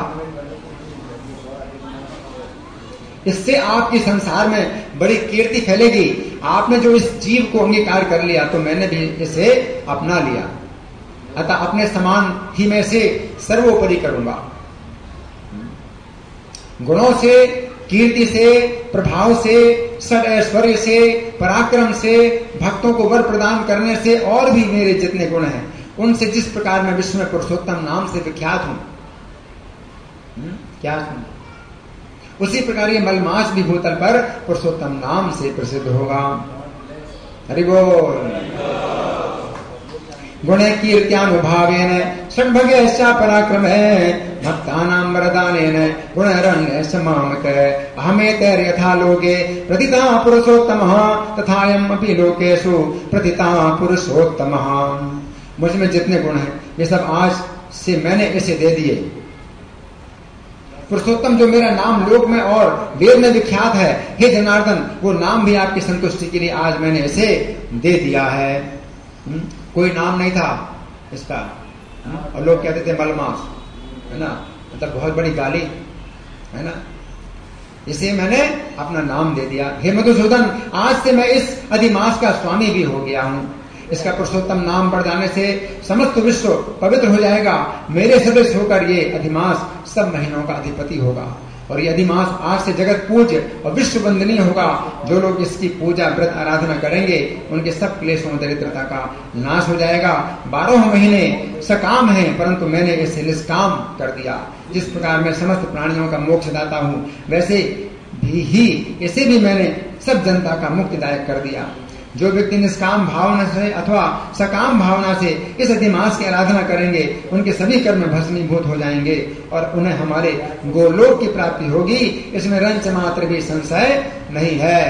इससे आपकी संसार में बड़ी कीर्ति फैलेगी। आपने जो इस जीव को अंगीकार कर लिया तो मैंने भी इसे अपना लिया, अतः अपने समान ही मैं इसे सर्वोपरि करूंगा। गुणों से, कीर्ति से, प्रभाव से, सद ऐश्वर्य से, पराक्रम से, भक्तों को वर प्रदान करने से और भी मेरे जितने गुण हैं उनसे जिस प्रकार मैं विश्व में पुरुषोत्तम नाम से विख्यात हूं, क्या हूं, उसी प्रकार ये मलमास भी भूतल पर पुरुषोत्तम नाम से प्रसिद्ध होगा। हरि बोल। गुणे कीर्त्यानुभावेन षड्भगेश्चा पराक्रमे भक्तानां वरदानेन गुणरण्यस्य मामक अहमेतैर् यथा लोके प्रतिता पुरुषोत्तमः तथायम् अपि लोकेषु प्रतिता पुरुषोत्तमः। मुझ में जितने गुण हैं ये सब आज से मैंने इसे दे दिए। पुरुषोत्तम जो मेरा नाम लोक में और वेद में विख्यात है, हे जनार्दन, वो नाम भी आपकी संतुष्टि के लिए आज मैंने इसे दे दिया है। हुँ? कोई नाम नहीं था इसका, और लोग कहते थे मलमास, है ना, मतलब बहुत बड़ी गाली, है ना। इसे मैंने अपना नाम दे दिया। हे मधुसूदन, आज से मैं इस अधिमास का स्वामी भी हो गया हूं। इसका पुरुषोत्तम नाम बढ़ जाने से समस्त विश्व पवित्र हो जाएगा। मेरे सदस्य होकर ये अधिमास सब महीनों का अधिपति होगा और ये अधिमास आज से जगत पूज्य और विश्व वंदनीय होगा। जो लोग इसकी पूजा व्रत आराधना करेंगे उनके सब क्लेशों दरिद्रता का नाश हो जाएगा। बारह महीने सकाम है परंतु मैंने इसे निष्काम कर दिया। जिस प्रकार मैं समस्त प्राणियों का मोक्षदाता हूँ वैसे भी ही इसे भी मैंने सब जनता का मुक्तिदायक कर दिया। जो व्यक्ति निष्काम भावना से अथवा सकाम भावना से इस अधिमास की आराधना करेंगे उनके सभी कर्म भस्मीभूत हो जाएंगे और उन्हें हमारे गोलोक की प्राप्ति होगी। इसमें रंच मात्र भी संशय नहीं है।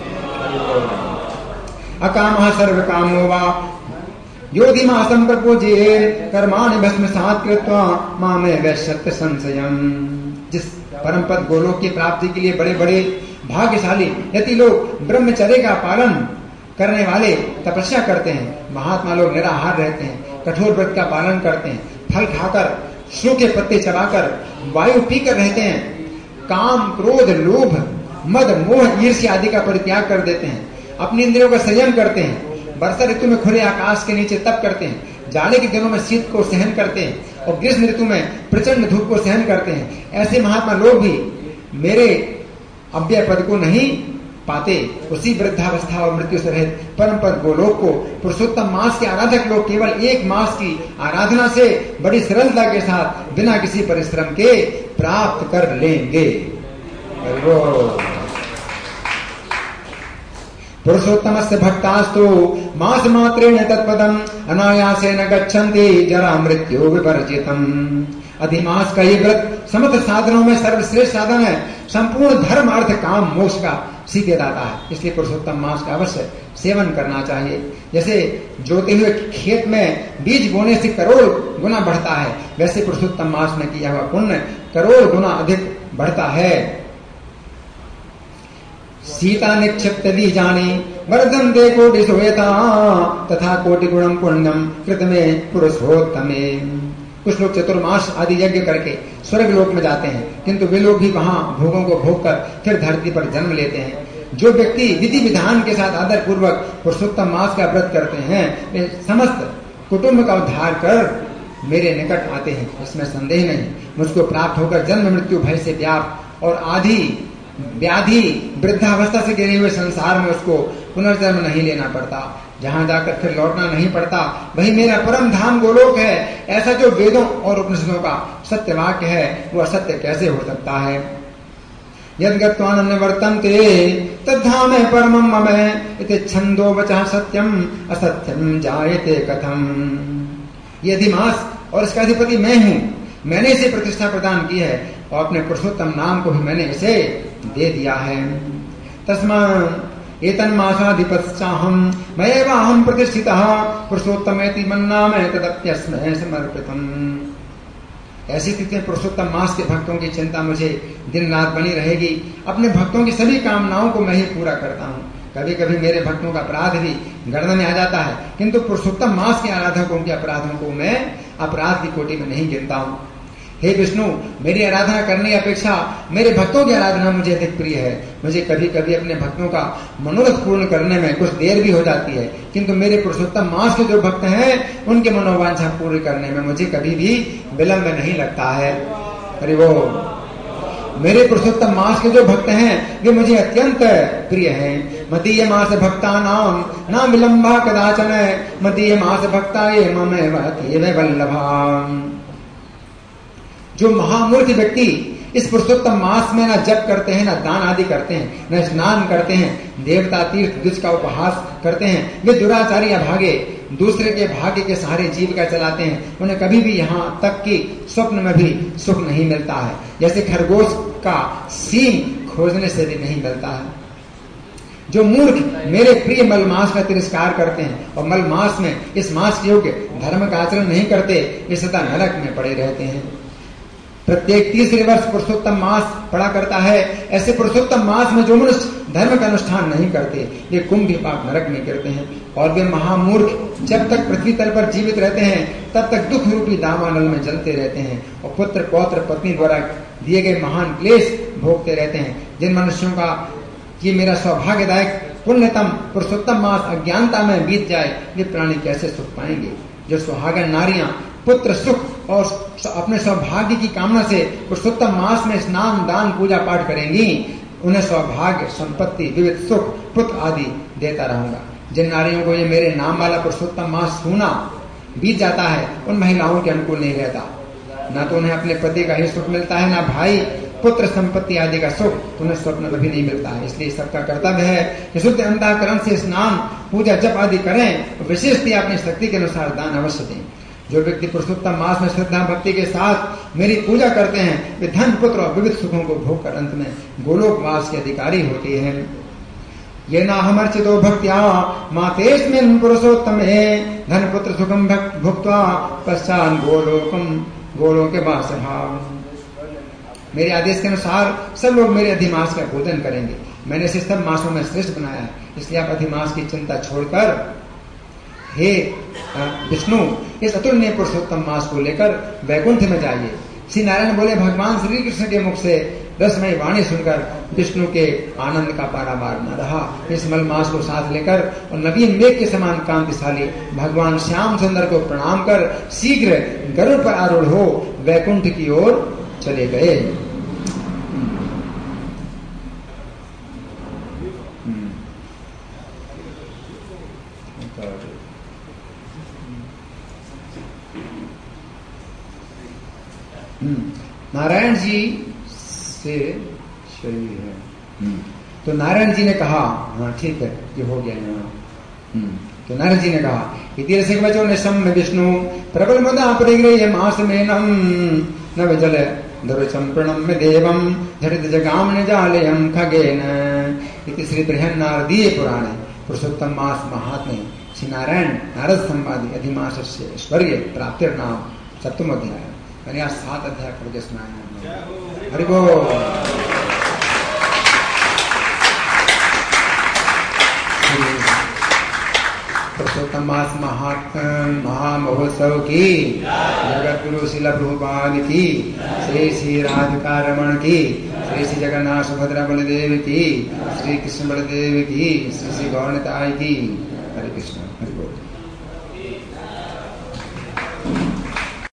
अकामः सर्व कामो वा योधिमासं प्रपूज्ये कर्माणि भस्मसात् कृत्वा मामे वैश्यत्य संशयम्। जिस परम पद गोलोक की प्राप्ति के लिए बड़े बड़े भाग्यशाली यति लोग ब्रह्मचर्य का पालन करने वाले तपस्या करते हैं, महात्मा लोग निराहार रहते हैं, कठोर व्रत का पालन करते हैं, फल खाकर, सूखे पत्ते चबाकर, वायु पीकर रहते हैं, काम, क्रोध, लोभ, मद, मोह, ईर्ष्या आदि का परित्याग कर देते हैं, अपनी इंद्रियों का संयम करते हैं, वर्षा ऋतु में खुले आकाश के नीचे तप करते हैं, जाड़े के दिनों में शीत को सहन करते हैं और ग्रीष्म ऋतु में प्रचंड धूप को सहन करते हैं। ऐसे महात्मा लोग भी मेरे अव्यय पद को नहीं पाते। उसी वृद्धावस्था और मृत्यु से रहित परम पद गोलोक को पुरुषोत्तम मास के आराधक लोग केवल एक मास की आराधना से बड़ी सरलता के साथ बिना किसी परिश्रम के प्राप्त कर लेंगे। पुरुषोत्तमस्य भक्तास्तु मास मात्रेण तत्पदम् अनायासेन गच्छन्ति जरा मृत्यु विवर्जितम। अधिमास का ये व्रत समस्त साधनों में सर्वश्रेष्ठ साधन है, संपूर्ण धर्म अर्थ काम मोक्ष का सीधे दाता है। इसलिए पुरुषोत्तम मास का अवश्य सेवन करना चाहिए। जैसे जोते हुए खेत में बीज बोने से करोड़ गुना बढ़ता है, वैसे पुरुषोत्तम मास में किया हुआ पुण्य करोड़ गुना अधिक बढ़ता है। सीता निक्षिप्त दी जानी वर्धन दे कोटि सोयता तथा कोटि गुणम पुण्यम कृत में पुरुषोत्तमे। कुछ लोग चतुर्मास आदि यज्ञ करके स्वर्ग लोक में जाते हैं, किंतु वे लोग भी वहां भोगों को भोग कर फिर धरती पर जन्म लेते हैं। जो व्यक्ति विधि विधान के साथ आदर पूर्वक पुरुषोत्तम मास का व्रत करते हैं, वे समस्त कुटुंब का उद्धार कर मेरे निकट आते हैं, इसमें संदेह नहीं। मुझको प्राप्त होकर जन्म मृत्यु भय से व्याप्त और आदि व्याधि वृद्धावस्था से घिरे हुए संसार में उसको पुनर्जन्म नहीं लेना पड़ता, जहां जाकर फिर लौटना नहीं पड़ता, वही मेरा परम धाम गोलोक है। ऐसा जो वेदों और उपनिषदों का सत्य वाक्य है, वो असत्य कैसे हो सकता है। यद गत्वा न वर्तन्ते तद्धाम परमं मम इति छंदो वचः सत्यम असत्यम जायते कथम। ये अधिमास और इसका अधिपति मैं हूँ, मैंने इसे प्रतिष्ठा प्रदान की है और अपने पुरुषोत्तम नाम को भी मैंने इसे दे दिया है। तस्मात् एतन्मासाधिपश्चाहं मयैवाहं प्रतिष्ठितः पुरुषोत्तमेति मन्नामि तदप्यस्मै समर्पितम्। ऐसी स्थिति में पुरुषोत्तम मास के भक्तों की चिंता मुझे दिन रात बनी रहेगी। अपने भक्तों की सभी कामनाओं को मैं ही पूरा करता हूँ। कभी कभी मेरे भक्तों का अपराध भी गणना में आ जाता है, किंतु पुरुषोत्तम मास के आराधकों के अपराधों को मैं अपराध की कोटि में नहीं गिनता हूँ। हे विष्णु, मेरी आराधना करने की अपेक्षा मेरे भक्तों की आराधना मुझे अधिक प्रिय है। मुझे कभी कभी अपने भक्तों का मनोरथ पूर्ण करने में कुछ देर भी हो जाती है, किंतु मेरे पुरुषोत्तम मास के जो भक्त हैं उनके मनोवांछा पूर्ण करने में मुझे कभी भी विलंब नहीं लगता है। अरे वो मेरे पुरुषोत्तम मास के जो भक्त हैं वे मुझे अत्यंत प्रिय हैं। मदीय मास भक्ता नाम ना विलंबा कदाचन मदीय मास भक्ता ये मम वल्लभा। जो महामूर्ति व्यक्ति इस पुरुषोत्तम मास में न जप करते हैं, न दान आदि करते हैं, न स्नान करते हैं, देवता तीर्थ द्विज का उपहास करते हैं, वे दुराचारी अभागे दूसरे के भाग्य के सहारे जीविका चलाते हैं। उन्हें कभी भी यहाँ तक कि स्वप्न में भी सुख नहीं मिलता है, जैसे खरगोश का सींग खोजने से भी नहीं मिलता है। जो मूर्ख मेरे प्रिय मलमास का तिरस्कार करते हैं और मलमास में इस मास के योग्य धर्म का आचरण नहीं करते, वे सदा नरक में पड़े रहते हैं। प्रत्येक तीसरे वर्ष पुरुषोत्तम मास पड़ा करता है। ऐसे पुरुषोत्तम मास में जो मनुष्य धर्म का अनुष्ठान नहीं करते, वे कुंभ पाप नरक में गिरते हैं। और वे महामूर्ख जब तक पृथ्वी तल पर जीवित रहते हैं तब तक दुख रूपी दावानल में जलते रहते हैं और पुत्र पौत्र पत्नी द्वारा दिए गए महान क्लेश भोगते रहते हैं। जिन मनुष्यों का ये मेरा सौभाग्यदायक पुण्यतम पुरुषोत्तम मास अज्ञानता में बीत जाए, वे प्राणी कैसे सुख पाएंगे। जो सुहागन नारियां पुत्र सुख और अपने सौभाग्य की कामना से पुरुषोत्तम मास में स्नान दान पूजा पाठ करेंगी, उन्हें सौभाग्य संपत्ति विविध सुख पुत्र आदि देता रहूंगा। जिन नारियों को ये मेरे नाम वाला पुरुषोत्तम मास सूना बीत जाता है, उन महिलाओं के अनुकूल नहीं रहता। न तो उन्हें अपने पति का ही सुख मिलता है, न भाई पुत्र संपत्ति आदि का सुख उन्हें स्वप्न में भी नहीं मिलता है। इसलिए सबका कर्तव्य है कि शुद्ध अंतःकरण से स्नान पूजा जप आदि करें, विशेषतः अपनी शक्ति के अनुसार दान अवश्य दें। जो व्यक्ति पुरुषोत्तम मास में श्रद्धा भक्ति के साथ मेरी पूजा करते हैं, वे धन पुत्र और विविध सुखों को भोग कर अंत में गोलोक वास के अधिकारी होते हैं। ये ना हमर्चितो भक्त्या मातेस्मिन् पुरुषोत्तमे धन पुत्र सुखम भुक्त्वा पश्चात् गोलोकम गोलोक वास भाव। मेरे आदेश के अनुसार सब लोग मेरे अधिमास का भोजन करेंगे। मैंने इसे सब मासों में श्रेष्ठ बनाया है, इसलिए आप अधिमास की चिंता छोड़कर हे विष्णु इस अतुलनीय पुरुषोत्तम मास को लेकर वैकुंठ में जाइए। श्री नारायण बोले, भगवान श्री कृष्ण के मुख से रसमय वाणी सुनकर विष्णु के आनंद का पारावार न रहा। इस मल मास को साथ लेकर और नवीन मेघ के समान कांतिशाली भगवान श्याम सुंदर को प्रणाम कर शीघ्र गरुड़ पर आरूढ़ हो वैकुंठ की ओर चले गए। नारायण जी से शरीर है, तो नारायण जी ने कहा हाँ ठीक है, ये हो गया यहाँ, तो नारद जी ने कहा इति रसिक वचो निशम विष्णु प्रबल मदा परिगृह्य मास मेनम नव जल दरुचम प्रणम्य देवम झटित जगाम निजालयम खगेन। इति श्री बृहन्नारदीय पुराणे पुरुषोत्तम मास महात्म्ये श्री नारायण नारद संवादी अधिमासस्य ऐश्वर्य प्राप्तिर्नाम सप्तम अध्याय। मैंने आज सात अध्याय पढ़ के सुनाया। हरि बोल। पुरुषोत्तम मास महात्म महामहोत्सव की, जगत गुरु शिला प्रभुपाद की, श्री श्री राधिका रमण की, श्री श्री जगन्नाथ सुभद्रा बलदेव की, श्री कृष्ण बलदेव की, श्री श्री गौरताई की। हरे कृष्ण हरि बोल।